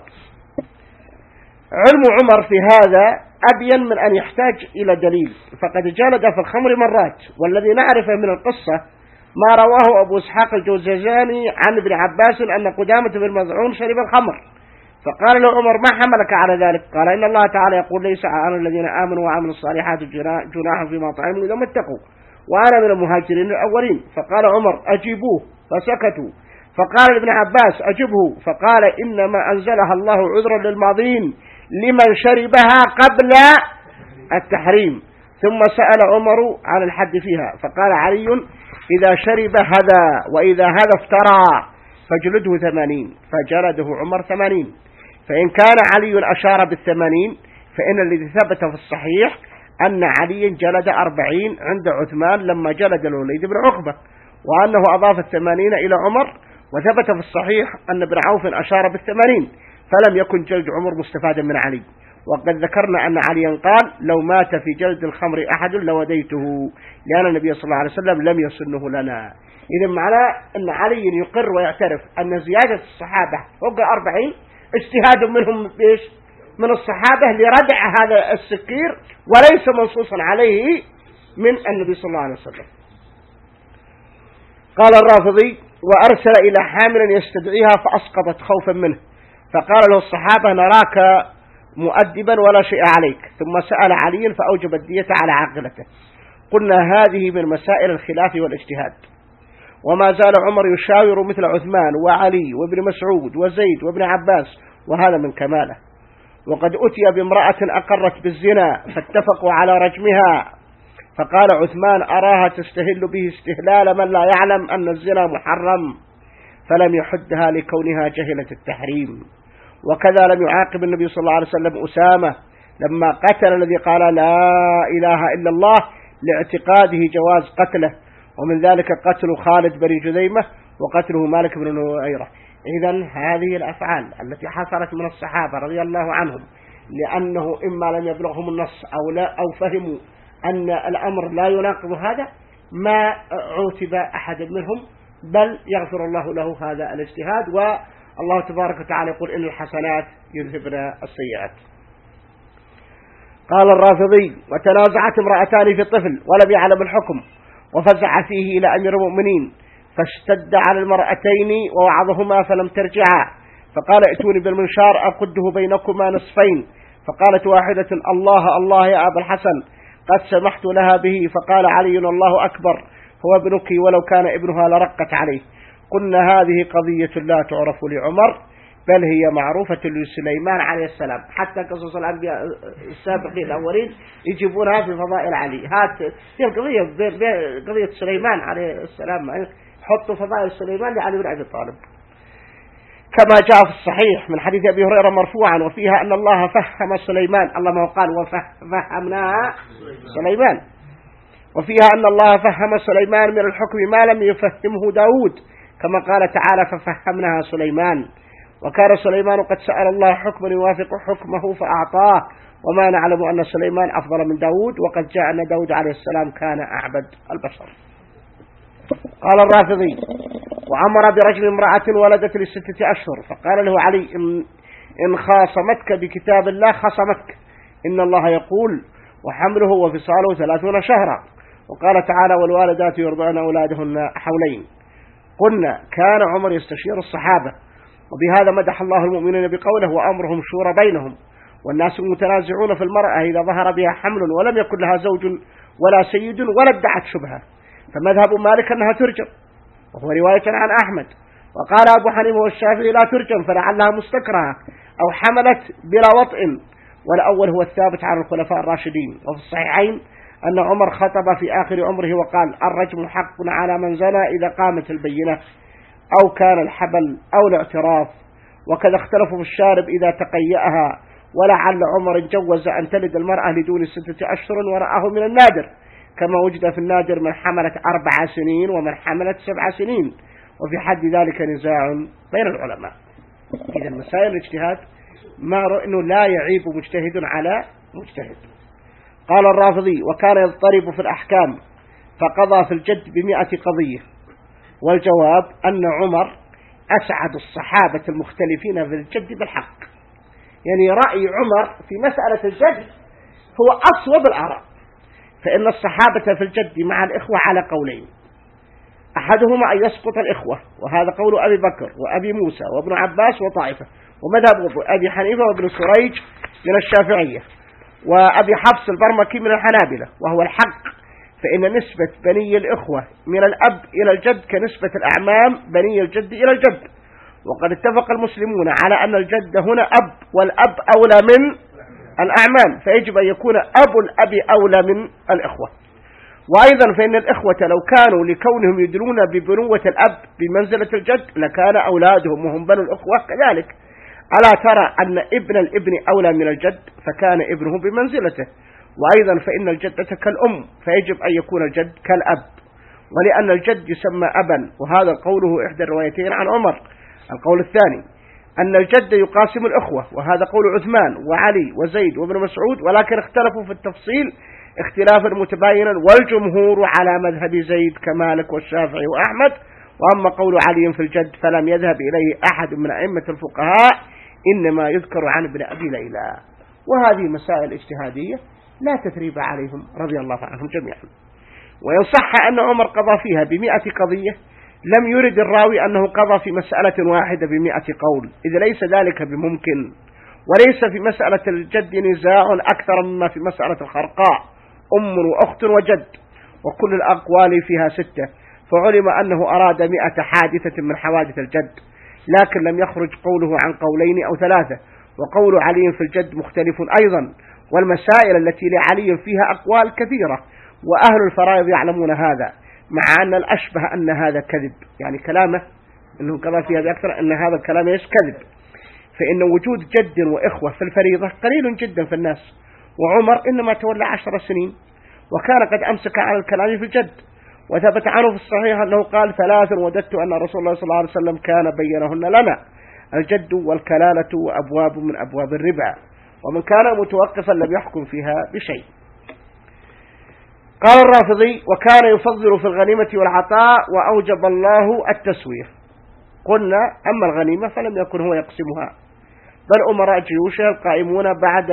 A: علم عمر في هذا أبين من أن يحتاج إلى دليل، فقد جلد في الخمر مرات، والذي نعرفه من القصة ما رواه أبو إسحاق الجوزجاني عن ابن عباس أن قدامة بن مظعون شرب الخمر، فقال له عمر: ما حملك على ذلك؟ قال: إن الله تعالى يقول: ليس على الذين آمنوا وعملوا الصالحات جناح فيما طعموا إذا ما اتقوا، وأنا من المهاجرين الأولين. فقال عمر: أجيبوه، فسكتوا. فقال ابن عباس: أجبه. فقال: إنما أنزلها الله عذرا للماضين لمن شربها قبل التحريم. ثم سأل عمر عن الحد فيها، فقال علي: إذا شرب هذا وإذا هذا افترى فجلده ثمانين. فجلده عمر ثمانين. فإن كان علي أشار بالثمانين، فإن الذي ثبت في الصحيح أن علي جلد أربعين عند عثمان لما جلد الوليد بن عقبة، وأنه أضاف الثمانين إلى عمر. وثبت في الصحيح أن ابن عوف أشار بالثمانين، فلم يكن جلد عمر مستفادا من علي. وقد ذكرنا أن عليا قال: لو مات في جلد الخمر أحد لوديته، لأن النبي صلى الله عليه وسلم لم يسنه لنا. إذا معناه أن علي يقر ويعترف أن زيادة الصحابة فوق أربعين اجتهاد منهم بإيش؟ من الصحابة لردع هذا السكير، وليس منصوصا عليه من النبي صلى الله عليه وسلم. قال الرافضي: وأرسل إلى حامل يستدعيها فأسقطت خوفا منه، فقال له الصحابة: نراك مؤدبا ولا شيء عليك. ثم سأل علي فأوجب الدية على عاقلته. قلنا هذه من مسائل الخلاف والاجتهاد، وما زال عمر يشاور مثل عثمان وعلي وابن مسعود وزيد وابن عباس، وهذا من كماله. وقد أتي بامرأة أقرت بالزنا فاتفقوا على رجمها، فقال عثمان: أراها تستهل به استهلال من لا يعلم أن الزنا محرم، فلم يحدها لكونها جهلة التحريم. وكذا لم يعاقب النبي صلى الله عليه وسلم أسامة لما قتل الذي قال لا إله إلا الله لاعتقاده جواز قتله، ومن ذلك قتل خالد بن جذيمة وقتله مالك بن نويرة. إذن هذه الأفعال التي حصلت من الصحابة رضي الله عنهم، لأنه إما لم يبلغهم النص أو لا أو فهموا أن الأمر لا يناقض هذا، ما عوتب أحد منهم، بل يغفر الله له هذا الاجتهاد. والله تبارك وتعالى يقول: إن الحسنات يذهبن السيئات. قال الرافضي: وتنازعت امرأتان في الطفل ولم يعلم الحكم، وفزع فيه إلى أمير المؤمنين، فاشتد على المرأتين ووعظهما فلم ترجعا، فقال: ائتوني بالمنشار أقده بينكما نصفين. فقالت واحدة: الله الله يا أبا الحسن، قد سمحت لها به. فقال علي: الله أكبر، هو ابنك ولو كان ابنها لرقت عليه. قلنا هذه قضية لا تعرف لعمر، بل هي معروفة لسليمان عليه السلام. حتى قصص الأنبياء السابقين الأولين يجيبونها في فضائل علي. هات هي القضية قضية سليمان عليه السلام، حطوا فضائل سليمان لعلي بن أبي طالب، كما جاء في الصحيح من حديث أبي هريرة مرفوعا: وفيها أن الله فهم سليمان، الله ما قال وفهمناها سليمان، وفيها أن الله فهم سليمان من الحكم ما لم يفهمه داود، كما قال تعالى: ففهمناها سليمان. وكان سليمان قد سأل الله حكما يوافق حكمه فأعطاه، وما نعلم أن سليمان أفضل من داود، وقد جاء أن داود عليه السلام كان أعبد البشر. قال الرافضي: وأمر برجم امرأة ولدت لستة أشهر، فقال له علي: إن, إن خاصمتك بكتاب الله خصمتك، إن الله يقول: وحمله وفصاله ثلاثون شهرا. وقال تعالى: والوالدات يرضعن أولادهن حولين. قلنا كان عمر يستشير الصحابة، وبهذا مدح الله المؤمنين بقوله: وأمرهم شورى بينهم. والناس متنازعون في المرأة إذا ظهر بها حمل ولم يكن لها زوج ولا سيد ولا ادعت شبهة، فمذهب مالك أنها ترجم، وهو رواية عن أحمد. وقال أبو حنيفة والشافعي: لا ترجم فلعلها مستكرهة أو حملت بلا وطئ، والأول هو الثابت عن الخلفاء الراشدين. وفي الصحيحين أن عمر خطب في آخر عمره وقال الرجم حق على من زنى إذا قامت البينة أو كان الحبل أو الاعتراف، وكذا اختلفوا في الشارب إذا تقيأها، ولعل عمر جوز أن تلد المرأة لدون ستة أشهر ورآه من النادر، كما وجد في النادر من حملت أربع سنين ومن حملت سبع سنين، وفي حد ذلك نزاع بين العلماء. إذا مسائل الاجتهاد ما أنه لا يعيب مجتهد على مجتهد. قال الرافضي وكان يضطرب في الأحكام فقضى في الجد بمئة قضية، والجواب أن عمر أسعد الصحابة المختلفين في الجد بالحق. يعني رأي عمر في مسألة الجد هو أصوب الآراء، فإن الصحابة في الجد مع الإخوة على قولين، أحدهما أن يسقط الإخوة، وهذا قول أبي بكر وأبي موسى وابن عباس وطائفة، ومذهب أبي حنيفة وابن سريج من الشافعية، وأبي حفص البرمكي من الحنابلة، وهو الحق، فإن نسبة بني الإخوة من الأب إلى الجد كنسبة الأعمام بني الجد إلى الجد، وقد اتفق المسلمون على أن الجد هنا أب، والأب أولى من الأعمام، فيجب أن يكون أب الأب أولى من الإخوة. وأيضا فإن الإخوة لو كانوا لكونهم يدلون ببنوة الأب بمنزلة الجد لكان أولادهم وهم بنو الأخوة كذلك. ألا ترى أن ابن الابن أولى من الجد فكان ابنه بمنزلته. وأيضا فإن الجدة كالأم فيجب أن يكون الجد كالأب، ولأن الجد يسمى أبا، وهذا قوله إحدى الروايتين عن عمر. القول الثاني أن الجد يقاسم الأخوة، وهذا قول عثمان وعلي وزيد وابن مسعود، ولكن اختلفوا في التفصيل اختلافا متباينا، والجمهور على مذهب زيد كمالك والشافعي وأحمد. وأما قول علي في الجد فلم يذهب إليه أحد من أئمة الفقهاء، إنما يذكر عن ابن أبي ليلى. وهذه مسائل اجتهادية لا تثريب عليهم رضي الله عنهم جميعا. وإن صح أن عمر قضى فيها بمئة قضية لم يرد الراوي أنه قضى في مسألة واحدة بمئة قول، إذ ليس ذلك بممكن، وليس في مسألة الجد نزاع أكثر مما في مسألة الخرقاء، أم وأخت وجد، وكل الأقوال فيها ستة، فعلم أنه أراد مئة حادثة من حوادث الجد، لكن لم يخرج قوله عن قولين أو ثلاثة. وقول علي في الجد مختلف أيضا، والمسائل التي لعلي فيها أقوال كثيرة، وأهل الفرائض يعلمون هذا، مع أن الأشبه أن هذا كذب، يعني كلامه أنه قضى فيها بأكثر أن هذا الكلام يش كذب، فإن وجود جد وإخوة في الفريضة قليل جدا في الناس، وعمر إنما تولى عشر سنين وكان قد أمسك على الكلام في الجد. وثبت عنه في الصحيح أنه قال ثلاث وددت أن رسول الله صلى الله عليه وسلم كان بينهن لنا: الجد والكلالة وأبواب من أبواب الربا، ومن كان متوقفا لم يحكم فيها بشيء. قال الرافضي وكان يفضل في الغنيمة والعطاء وأوجب الله التسوية. قلنا أما الغنيمة فلم يكن هو يقسمها، بل أمراء جيوشه القائمون بعد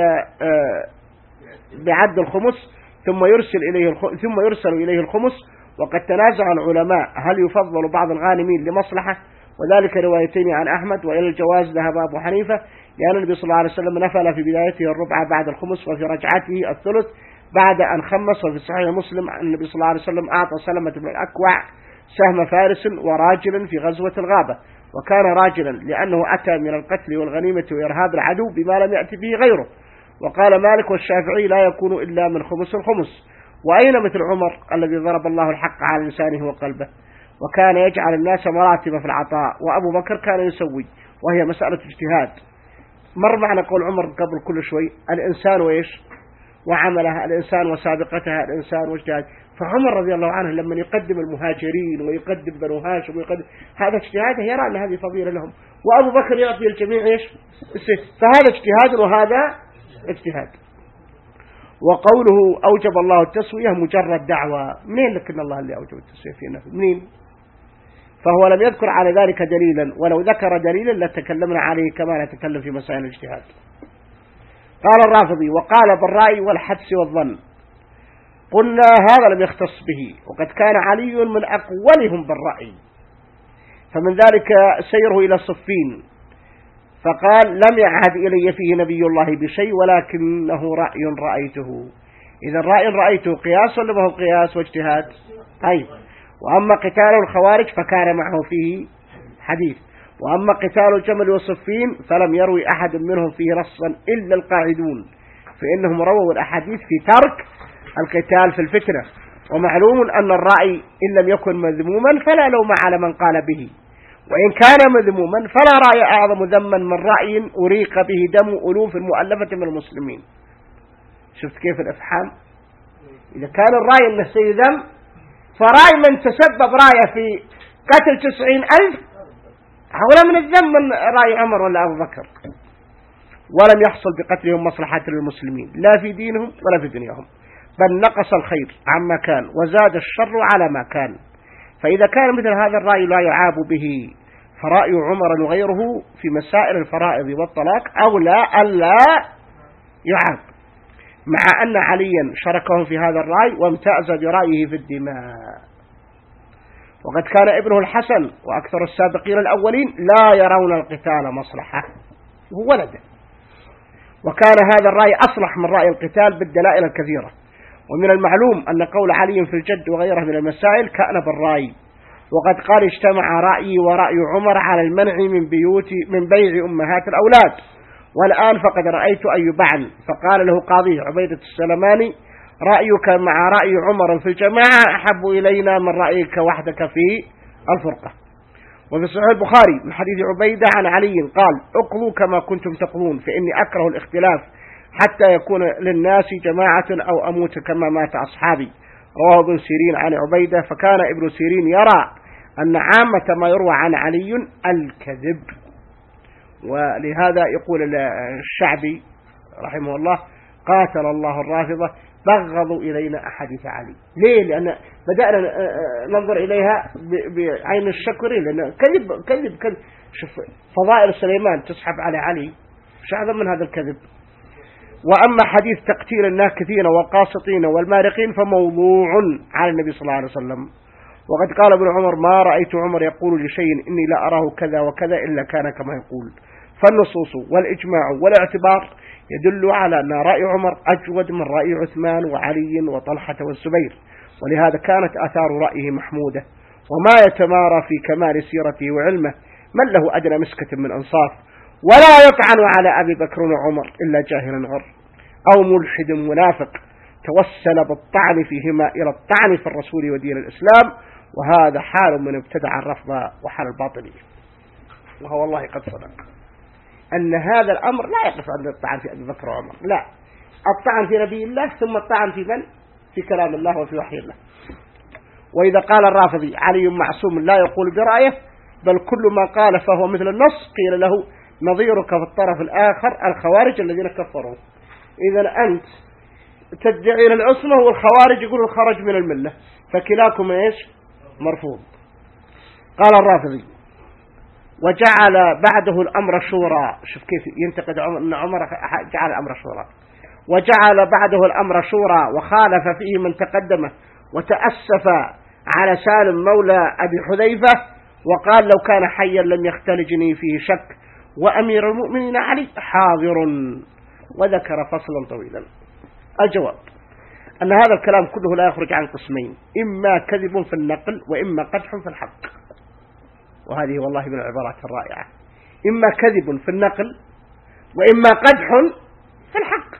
A: بعد الخمس ثم يرسل إليه ثم يرسل إليه الخمس. وقد تنازع العلماء هل يفضل بعض الغانمين لمصلحة، وذلك روايتين عن أحمد، وإلى الجواز ذهب أبو حنيفة، لأن النبي صلى الله عليه وسلم نفل في بدايته الربع بعد الخمس، وفي رجعته الثلث بعد أن خمس. وفي صحيح مسلم أن النبي صلى الله عليه وسلم أعطى سلمة بن الأكوع سهم فارس وراجل في غزوة الغابة، وكان راجلا لأنه أتى من القتل والغنيمة وإرهاب العدو بما لم يأتي به غيره. وقال مالك والشافعي لا يكون إلا من خمس الخمس. وأين مثل عمر الذي ضرب الله الحق على لسانه وقلبه، وكان يجعل الناس مراتب في العطاء، وأبو بكر كان يسوي، وهي مسألة اجتهاد. مر معنا قول عمر قبل كل شوي: الإنسان وإيش وعملها، الإنسان وسابقتها، الإنسان واجتهاد. فعمر رضي الله عنه لما يقدم المهاجرين ويقدم بنو هاشم ويقدم هذا اجتهاده، يرى أن هذه فضيلة لهم، وأبو بكر يعطي الجميع إيش، فهذا اجتهاد وهذا اجتهاد. وقوله أوجب الله التسوية مجرد دعوة، منين لكن الله اللي أوجب التسوية في نفسه منين؟ فهو لم يذكر على ذلك دليلا، ولو ذكر دليلا لتكلمنا عليه كما نتكلم في مسائل الاجتهاد. قال الرافضي وقال بالرأي والحدس والظن. قلنا هذا لم يختص به، وقد كان علي من أقولهم بالرأي، فمن ذلك سيره إلى الصفين فقال: لم يعهد إلي فيه نبي الله بشيء ولكنه رأي رأيته. إذا رأي رأيته قياس ولا ما هو قياس واجتهاد؟ طيب. وأما قتال الخوارج فكان معه فيه حديث، وأما قتال الجمل والصفين فلم يروي أحد منهم فيه نصا إلا القاعدون، فإنهم رووا الأحاديث في ترك القتال في الفتنة. ومعلوم أن الرأي إن لم يكن مذموما فلا لوم على من قال به، وإن كان مذموما فلا رأي أعظم ذما من رأي أريق به دم ألوف المؤلفة من المسلمين. شفت كيف الإفحام؟ إذا كان الرأي أنه سيذم، فرأي من تسبب رأيه في قتل تسعين ألف أولى من الذم من رأي عمر ولا أبو بكر. ولم يحصل بقتلهم مصلحة للمسلمين لا في دينهم ولا في دنياهم، بل نقص الخير عما كان وزاد الشر على ما كان. فإذا كان مثل هذا الرأي لا يعاب به، فرأي عمر وغيره في مسائل الفرائض والطلاق أولى ألا يعاب، مع أن عليا شاركهم في هذا الرأي وامتاز برأيه في الدماء. وقد كان ابنه الحسن وأكثر السابقين الأولين لا يرون القتال مصلحة، هو ولده، وكان هذا الرأي أصلح من رأي القتال بالدلائل الكثيرة. ومن المعلوم أن قول علي في الجد وغيره من المسائل كان بالرأي، وقد قال اجتمع رأيي ورأي عمر على المنع من بيوت من بيع أمهات الأولاد، والآن فقد رأيت أن يبعن. فقال له قاضي عبيدة السلماني: رأيك مع رأي عمر في الجماعة أحب إلينا من رأيك وحدك في الفرقة. وفي صحيح البخاري من حديث عبيدة عن علي قال: اقضوا كما كنتم تقضون فإني أكره الاختلاف حتى يكون للناس جماعة أو أموت كما مات أصحابي. رواه ابن سيرين عن عبيدة. فكان ابن سيرين يرى أن عامة ما يروى عن علي الكذب، ولهذا يقول الشعبي رحمه الله: قاتل الله الرافضة بغضوا إلينا أحاديث علي. ليه؟ لأن بدأنا ننظر إليها بعين الشكر، لأن كذب كذب كذب. شوف فضائل سليمان تسحب على علي، مش أعظم من هذا الكذب. وأما حديث تقتيل الناكثين والقاسطين والمارقين فموضوع على النبي صلى الله عليه وسلم. وقد قال ابن عمر: ما رأيت عمر يقول لشيء إني لا أراه كذا وكذا إلا كان كما يقول. فالنصوص والإجماع والاعتبار يدل على أن رأي عمر أجود من رأي عثمان وعلي وطلحة والزبير، ولهذا كانت آثار رأيه محمودة. وما يتمارى في كمال سيرته وعلمه من له أدنى مسكة من أنصاف، ولا يطعن على أبي بكر وعمر إلا جاهل غر أو ملحد منافق توسل بالطعن فيهما إلى الطعن في الرسول ودين الإسلام، وهذا حال من ابتدع الرفض وحال الباطنية. وهو والله قد صدق أن هذا الأمر لا يقف عند الطعن في أبي بكر وعمر، لا، الطعن في نبي الله ثم الطعن في من؟ في كلام الله وفي وحي الله. وإذا قال الرافضي علي معصوم لا يقول برأيه بل كل ما قال فهو مثل النص، قيل له: نظيرك في الطرف الآخر الخوارج الذين كفروا. إذا أنت تدعي للعصمة والخوارج يقولوا خرج من الملة، فكلاكم إيش؟ مرفوض. قال الرافضي: وجعل بعده الأمر شورى. شوف كيف ينتقد أن عمر جعل الأمر شورى. وجعل بعده الأمر شورى وخالف فيه من تقدمه، وتأسف على سالم مولى أبي حذيفة وقال: لو كان حيا لم يختلجني فيه شك، وأمير المؤمنين علي حاضر. وذكر فصلا طويلا. الجواب أن هذا الكلام كله لا يخرج عن قسمين: إما كذب في النقل وإما قدح في الحق. وهذه والله من العبارات الرائعة: إما كذب في النقل وإما قدح في الحق.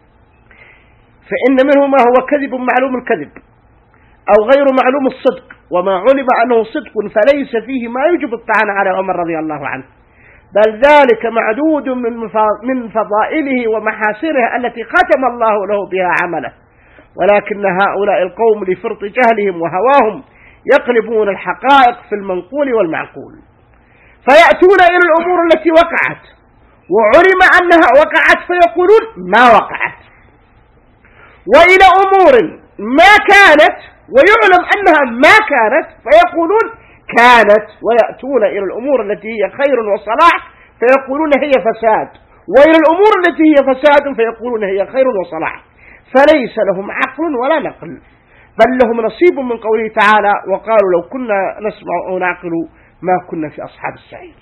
A: فإن منه ما هو كذب معلوم الكذب أو غير معلوم الصدق، وما علم أنه صدق فليس فيه ما يجب الطعن على عمر رضي الله عنه، بل ذلك معدود من فضائله ومحاسنه التي ختم الله له بها عمله. ولكن هؤلاء القوم لفرط جهلهم وهواهم يقلبون الحقائق في المنقول والمعقول، فيأتون إلى الأمور التي وقعت وعلم أنها وقعت فيقولون ما وقعت، وإلى أمور ما كانت ويعلم أنها ما كانت فيقولون كانت، ويأتون إلى الأمور التي هي خير وصلاح فيقولون هي فساد، وإلى الأمور التي هي فساد فيقولون هي خير وصلاح. فليس لهم عقل ولا نقل، بل لهم نصيب من قوله تعالى: وقالوا لو كنا نسمع أو نعقل ما كنا في أصحاب السعير.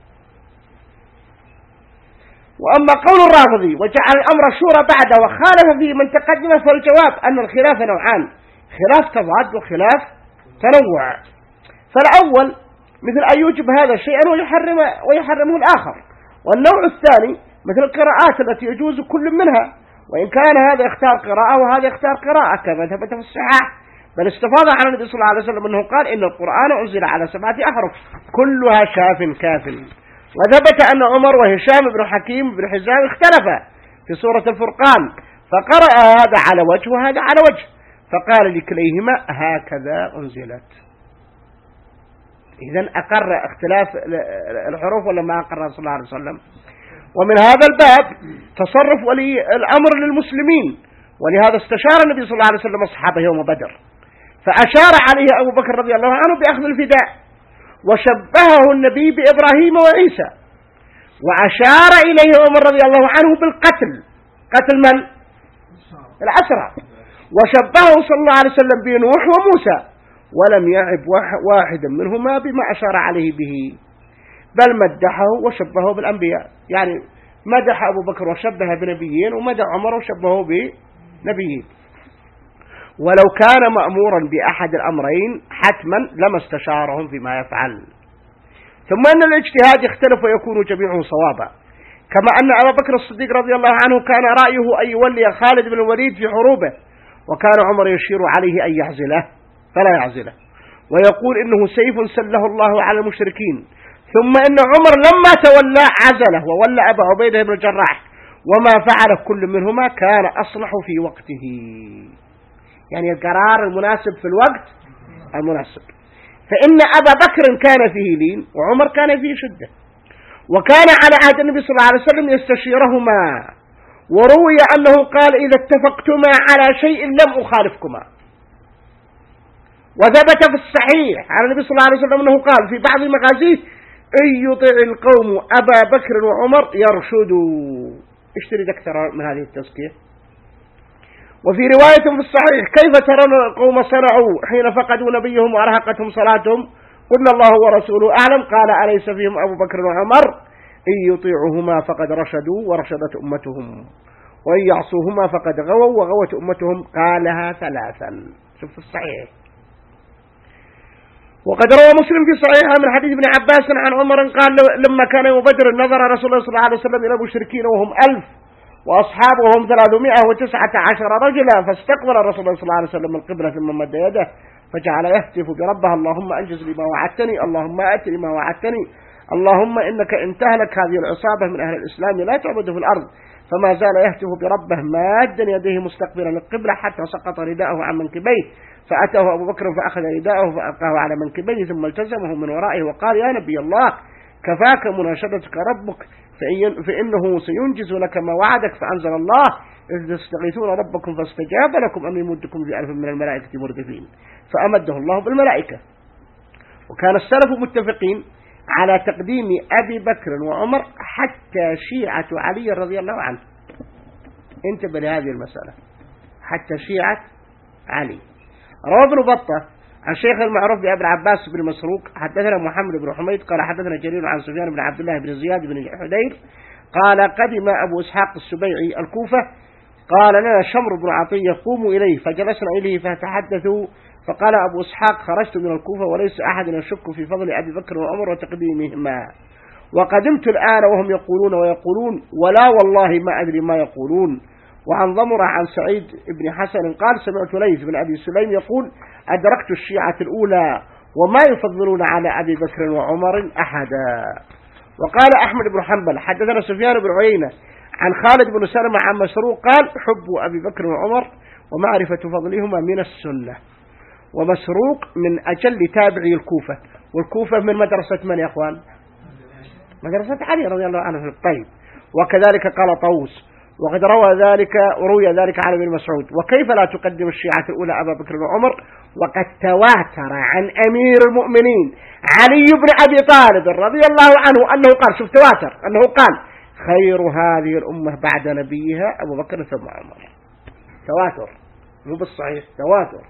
A: وأما قول الرافضي: وجعل الأمر شورى بعد وخالف فيه من تقدم، فالجواب أن الخلاف نوعان: خلاف تضاد وخلاف تنوع. فالأول مثل أن يوجب هذا الشيء ويحرم ويحرمه الآخر، والنوع الثاني مثل القراءات التي يجوز كل منها وإن كان هذا اختار قراءة وهذا اختار قراءة كما ثبت في الصحاح، بل استفاض عن النبي صلى الله عليه وسلم أنه قال إن القرآن أنزل على سبعة أحرف كلها شاف كاف. وثبت أن عمر وهشام بن حكيم بن حزام اختلفا في سورة الفرقان، فقرأ هذا على وجه وهذا على وجه، فقال لكليهما هكذا أنزلت. إذن أقر اختلاف الحروف ولا ما أقرها صلى الله عليه وسلم؟ ومن هذا الباب تصرف ولي الأمر للمسلمين، ولهذا استشار النبي صلى الله عليه وسلم أصحابه يوم بدر، فأشار عليه أبو بكر رضي الله عنه بأخذ الفداء، وشبهه النبي بإبراهيم وعيسى، وأشار إليه عمر رضي الله عنه بالقتل، قتل من؟ الأسرى، وشبهه صلى الله عليه وسلم بنوح وموسى، ولم يعب واحدا منهما بما أشار عليه به، بل مدحه وشبهه بالأنبياء. يعني مدح أبو بكر وشبه بنبيين، ومدح عمر وشبهه بنبيين. ولو كان مأمورا بأحد الأمرين حتما لما استشارهم فيما يفعل. ثم أن الاجتهاد يختلف ويكون جميعه صوابا، كما أن أبا بكر الصديق رضي الله عنه كان رأيه أن يولي خالد بن الوليد في حروبه، وكان عمر يشير عليه أن يعزله فلا يعزله، ويقول إنه سيف سله الله على المشركين. ثم إن عمر لما تولى عزله وولى أبا عبيدة بن الجراح، وما فعل كل منهما كان أصلح في وقته، يعني القرار المناسب في الوقت المناسب. فإن أبا بكر كان فيه لين وعمر كان فيه شدة، وكان على عهد النبي صلى الله عليه وسلم يستشيرهما، وروي أنه قال إذا اتفقتما على شيء لم أخالفكما. وثبت في الصحيح عن النبي صلى الله عليه وسلم أنه قال في بعض مغازيه إن يطع القوم أبا بكر وعمر يرشدوا. ايش تريد أكثر من هذه التزكية؟ وفي رواية في الصحيح كيف ترون القوم صنعوا حين فقدوا نبيهم وأرهقتهم صلاتهم قلنا الله ورسوله أعلم، قال أليس فيهم أبو بكر وعمر إن يطيعهما فقد رشدوا ورشدت أمتهم، وإن يعصوهما فقد غووا وغوت أمتهم، قالها ثلاثا. شوف الصحيح. وقد روى مسلم في صحيحه من حديث ابن عباس عن عمر قال لما كان يوم بدر نظر رسول الله صلى الله عليه وسلم إلى المشركين وهم ألف وأصحابهم ثلاثمائة وتسعة عشر رجلا، فاستقبل رسول الله صلى الله عليه وسلم القبلة ثم مد يده فجعل يهتف بربه اللهم أنجز لي ما وعدتني، اللهم آتني ما وعدتني، اللهم إنك إن تهلك هذه العصابة من أهل الإسلام لا تعبد في الأرض. فما زال يهتف بربه مادا يديه مستقبلا القبلة حتى سقط رداءه عن منكبيه، فأتاه أبو بكر فأخذ رداءه فألقاه على منكبيه ثم التزمه من ورائه وقال يا نبي الله كفاك مناشدتك ربك فإنه سينجز لك ما وعدك. فأنزل الله إذ تستغيثون ربكم فاستجاب لكم أن يمدكم بألف من الملائكة مردفين، فأمده الله بالملائكة. وكان السلف متفقين على تقديم أبي بكر وعمر حتى شيعة علي رضي الله عنه. انتبه لهذه المسألة، حتى شيعة علي. روى ابن بطة الشيخ المعروف بأبي العباس بن مسروق حدثنا محمد بن حميد قال حدثنا جرير عن سفيان بن عبد الله بن زياد بن حدير قال قدم أبو إسحاق السبيعي الكوفة، قال لنا شمر بن عطية قوموا إليه، فجلسنا إليه فتحدثوا، فقال أبو إسحاق خرجت من الكوفة وليس أحد يشك في فضل أبي بكر وعمر وتقديمهما، وقدمت الآن وهم يقولون ويقولون ولا والله ما أدري ما يقولون. وعن ضمرة عن سعيد بن حسن قال سمعت ليث بن أبي سليم يقول أدركت الشيعة الأولى وما يفضلون على أبي بكر وعمر أحدا. وقال أحمد بن حنبل حدثنا سفيان بن عيينة عن خالد بن سلمة عن مسروق قال حب أبي بكر وعمر ومعرفة فضلهما من السنة. ومسروق من أجل تابعي الكوفة، والكوفة من مدرسة من يا أخوان؟ مدرسة علي رضي الله عنه. طيب. وكذلك قال طوس، وقد روى ذلك وروي ذلك عن ابن مسعود. وكيف لا تقدم الشيعة الأولى أبا بكر وعمر وقد تواتر عن أمير المؤمنين علي بن أبي طالب رضي الله عنه أنه قال، شوف تواتر، أنه قال خير هذه الأمة بعد نبيها أبو بكر ثم عمر. تواتر مو بالصحيح، تواتر.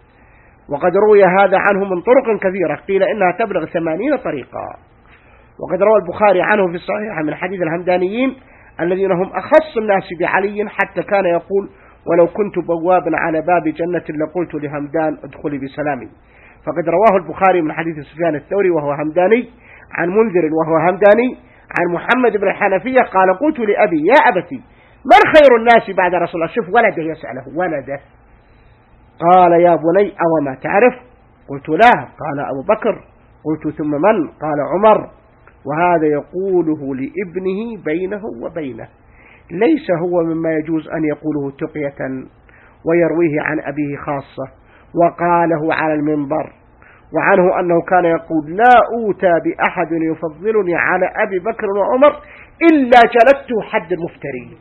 A: وقد روي هذا عنه من طرق كثيرة قيل إنها تبلغ ثمانين طريقا. وقد روى البخاري عنه في الصحيح من حديث الهمدانيين الذين هم أخص الناس بعلي حتى كان يقول ولو كنت بوابا على باب جنة لقلت لهمدان ادخلي بسلامي. فقد رواه البخاري من حديث سفيان الثوري وهو همداني عن منذر وهو همداني عن محمد بن الحنفية قال قلت لأبي يا أبتي من خير الناس بعد رسول الله؟ شوف ولده يسأله، ولده. قال يا بني أو ما تعرف؟ قلت لا. قال أبو بكر. قلت ثم من؟ قال عمر. وهذا يقوله لابنه بينه وبينه، ليس هو مما يجوز أن يقوله تقية ويرويه عن أبيه خاصة، وقاله على المنبر. وعنه أنه كان يقول لا أوتى بأحد يفضلني على أبي بكر وعمر إلا جلدته حد المفترين.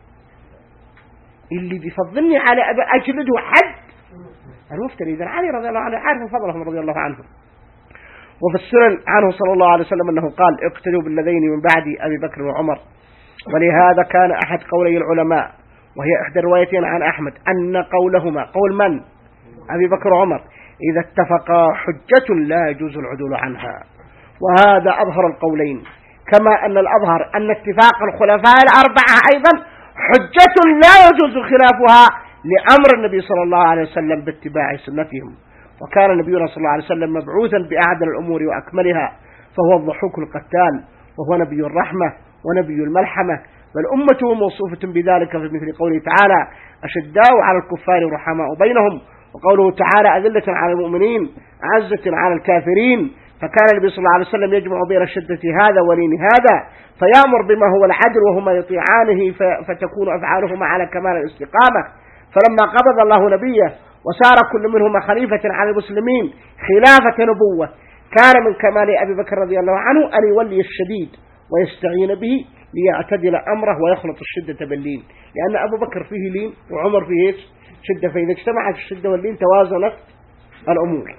A: اللي بيفضلني على أبي أجلده حد المفتري. إذن علي رضي الله عنه عارف فضلهم رضي الله عنه. وفي السنن عنه صلى الله عليه وسلم أنه قال اقتدوا بالذين من بعد أبي بكر وعمر. ولهذا كان أحد قولي العلماء، وهي إحدى الروايتين عن أحمد، أن قولهما قول من؟ أبي بكر وعمر إذا اتفقا حجة لا يجوز العدول عنها. وهذا أظهر القولين، كما أن الأظهر أن اتفاق الخلفاء الأربعة أيضا حجة لا يجوز خلافها لأمر النبي صلى الله عليه وسلم باتباع سنتهم. وكان نبينا صلى الله عليه وسلم مبعوثا بأعدل الأمور وأكملها، فهو الضحوك القتال، وهو نبي الرحمة ونبي الملحمة، بل أمته موصوفة بذلك في مثل قوله تعالى أشداء على الكفار رحماء بينهم، وقوله تعالى أذلة على المؤمنين عزة على الكافرين. فكان النبي صلى الله عليه وسلم يجمع بين الشدة هذا ولين هذا، فيأمر بما هو العدل وهما يطيعانه فتكون أفعالهما على كمال الاستقامة. فلما قبض الله نبيه وصار كل منهما خليفة على المسلمين خلافة نبوة، كان من كمال أبي بكر رضي الله عنه أن يولي الشديد ويستعين به ليعتدل أمره ويخلط الشدة باللين، لأن أبو بكر فيه لين وعمر فيه شدة، فإذا اجتمعت الشدة واللين توازنت الأمور.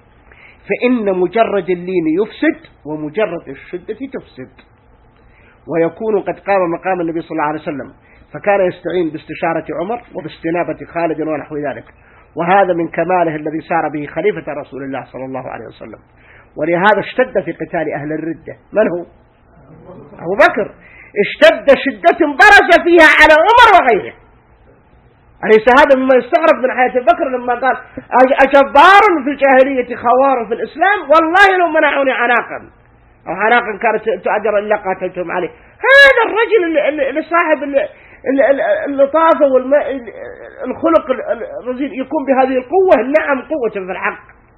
A: فإن مجرد اللين يفسد ومجرد الشدة تفسد. ويكون قد قام مقام النبي صلى الله عليه وسلم، فكان يستعين باستشارة عمر وباستنابة خالد ونحو ذلك، وهذا من كماله الذي سار به خليفة رسول الله صلى الله عليه وسلم. ولهذا اشتد في قتال أهل الردة. من هو؟ أبو بكر. اشتد شدة برز فيها على عمر وغيره. أليس هذا مما يستغرب من حياة بكر لما قال أجبار في الجاهلية خوار في الإسلام والله لو منعوني عناقا أو عناقا كانت تؤجر إلا قاتلتهم عليه. هذا الرجل اللي صاحب اللطافة والخلق الرزين يكون بهذه القوة، نعم قوة في الحق.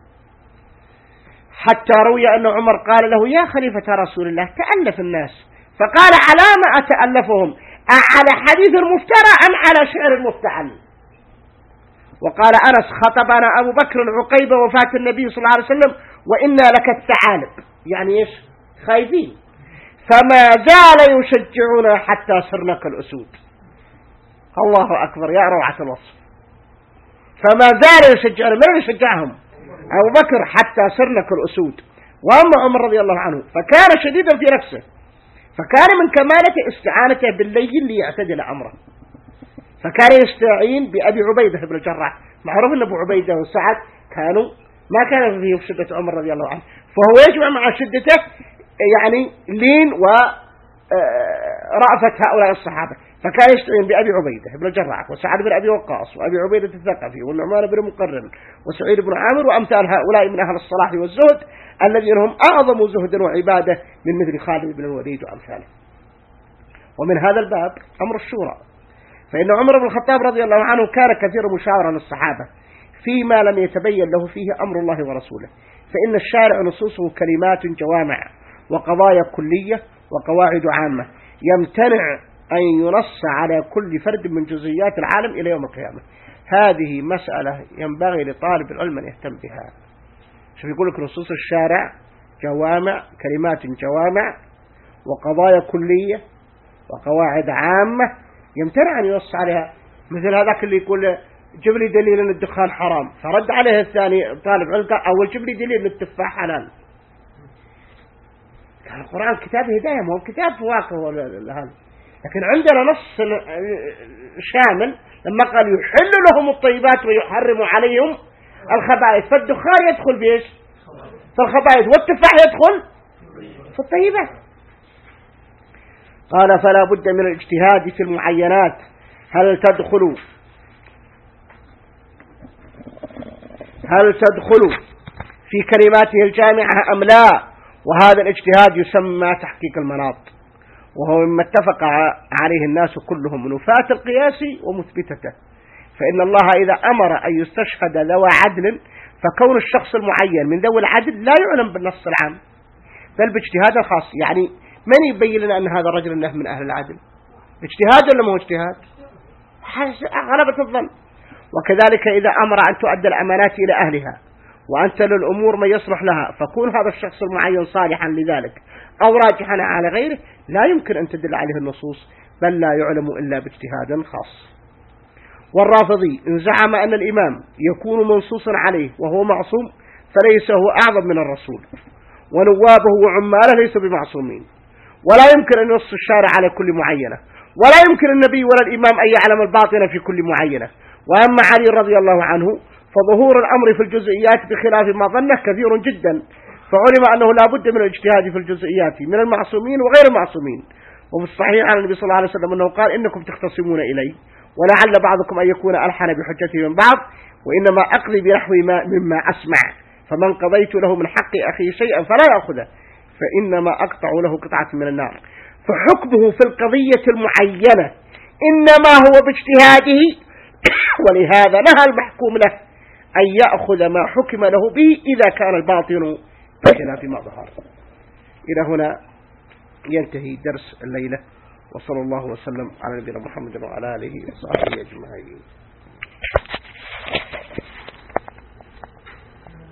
A: حتى روي أن عمر قال له يا خليفة رسول الله تألف الناس، فقال على ما أتألفهم، على حديث المفترى أم على شعر المفتعل؟ وقال أنس خطبنا أبو بكر عقيب وفاة النبي صلى الله عليه وسلم وإنا لك الثعالب، يعني إيش؟ خايفين. فما زال يشجعنا حتى صرنا كالأسود. الله أكبر يا روعة الوصف. فما زال يشجعنا، من يشجعهم؟ أبو بكر حتى صرنا كالأسود. وأما عمر رضي الله عنه فكان شديدا في نفسه، فكان من كمالته استعانته بالليل ليعتدل أمره، فكان يستعين بأبي عبيدة بن الجراح. معروف أن أبو عبيدة وسعد كانوا ما كان فيه في شدة عمر رضي الله عنه، فهو يجمع مع شدته يعني لين ورأفة هؤلاء الصحابة، فكان يستعين بأبي عبيدة بن الجراح وسعد بن أبي وقاص وأبي عبيدة الثقفي والنعمان بن مقرن وسعيد بن عامر وأمثال هؤلاء من أهل الصلاح والزهد الذين هم أعظم زهدا وعبادة من مثل خالد بن الوليد وأمثاله. ومن هذا الباب أمر الشورى، فإن عمر بن الخطاب رضي الله عنه كان كثير مشاورا للصحابة فيما لم يتبين له فيه أمر الله ورسوله، فإن الشارع نصوصه كلمات جوامع وقضايا كلية وقواعد عامة يمتنع أن ينص على كل فرد من جزئيات العالم إلى يوم القيامة. هذه مسألة ينبغي لطالب العلم أن يهتم بها. شوف يقول لك نصوص الشارع جوامع، كلمات جوامع وقضايا كلية وقواعد عامة يمتنع أن ينص عليها. مثل هذاك اللي يقول جيب لي دليل أن الدخان حرام، فرد عليه الثاني طالب علم أول جيب لي دليل أن التفاح حلال. القرآن كتاب هداية، ما هو كتاب فواكه هذا، لكن عندنا نص شامل لما قال يحل لهم الطيبات ويحرم عليهم الخبائث، فالدخان يدخل بإيش؟ في الخبائث، والتفاح يدخل في الطيبات. قال فلا بد من الاجتهاد في المعينات، هل تدخل هل تدخل في كلماته الجامعة أم لا؟ وهذا الاجتهاد يسمى تحقيق المناط. وهو مما اتفق عليه الناس كلهم من وفاة القياس ومثبتته. فإن الله إذا أمر أن يستشهد ذوى عدل فكون الشخص المعين من ذوي العدل لا يعلم بالنص العام بل باجتهاد خاص. يعني من يبين لنا أن هذا الرجل أنه من أهل العدل؟ اجتهاد ولا مو اجتهاد؟ غلبة الظن. وكذلك إذا أمر أن تؤدى الأمانات إلى أهلها وأن تل الأمور من يصلح لها فكون هذا الشخص المعين صالحا لذلك أو راجحا على غيره لا يمكن أن تدل عليه النصوص بل لا يعلم إلا باجتهاد خاص. والرافضي إن زعم أن الإمام يكون منصوصا عليه وهو معصوم فليس هو أعظم من الرسول، ونوابه وعماله ليسوا بمعصومين، ولا يمكن أن ينص الشارع على كل معينة، ولا يمكن النبي ولا الإمام أن يعلم الباطن في كل معينة. وأما علي رضي الله عنه فظهور الأمر في الجزئيات بخلاف ما ظنه كثير جدا، فعلم أنه لا بد من الاجتهاد في الجزئيات من المعصومين وغير المعصومين. وفي الصحيح عن النبي صلى الله عليه وسلم أنه قال إنكم تختصمون إلي ولعل بعضكم أن يكون ألحن بحجته من بعض وإنما أقضي بنحو ما مما أسمع، فمن قضيت له من حق أخي شيئا فلا يأخذه فإنما أقطع له قطعة من النار. فحكمه في القضية المعينة إنما هو باجتهاده، ولهذا نهى المحكوم له أن يأخذ ما حكم له به إذا كان الباطن بخلاف ما ظهر. إلى هنا ينتهي درس الليلة، وصلى الله وسلم على نبينا محمد وعلى آله وصحبه أجمعين.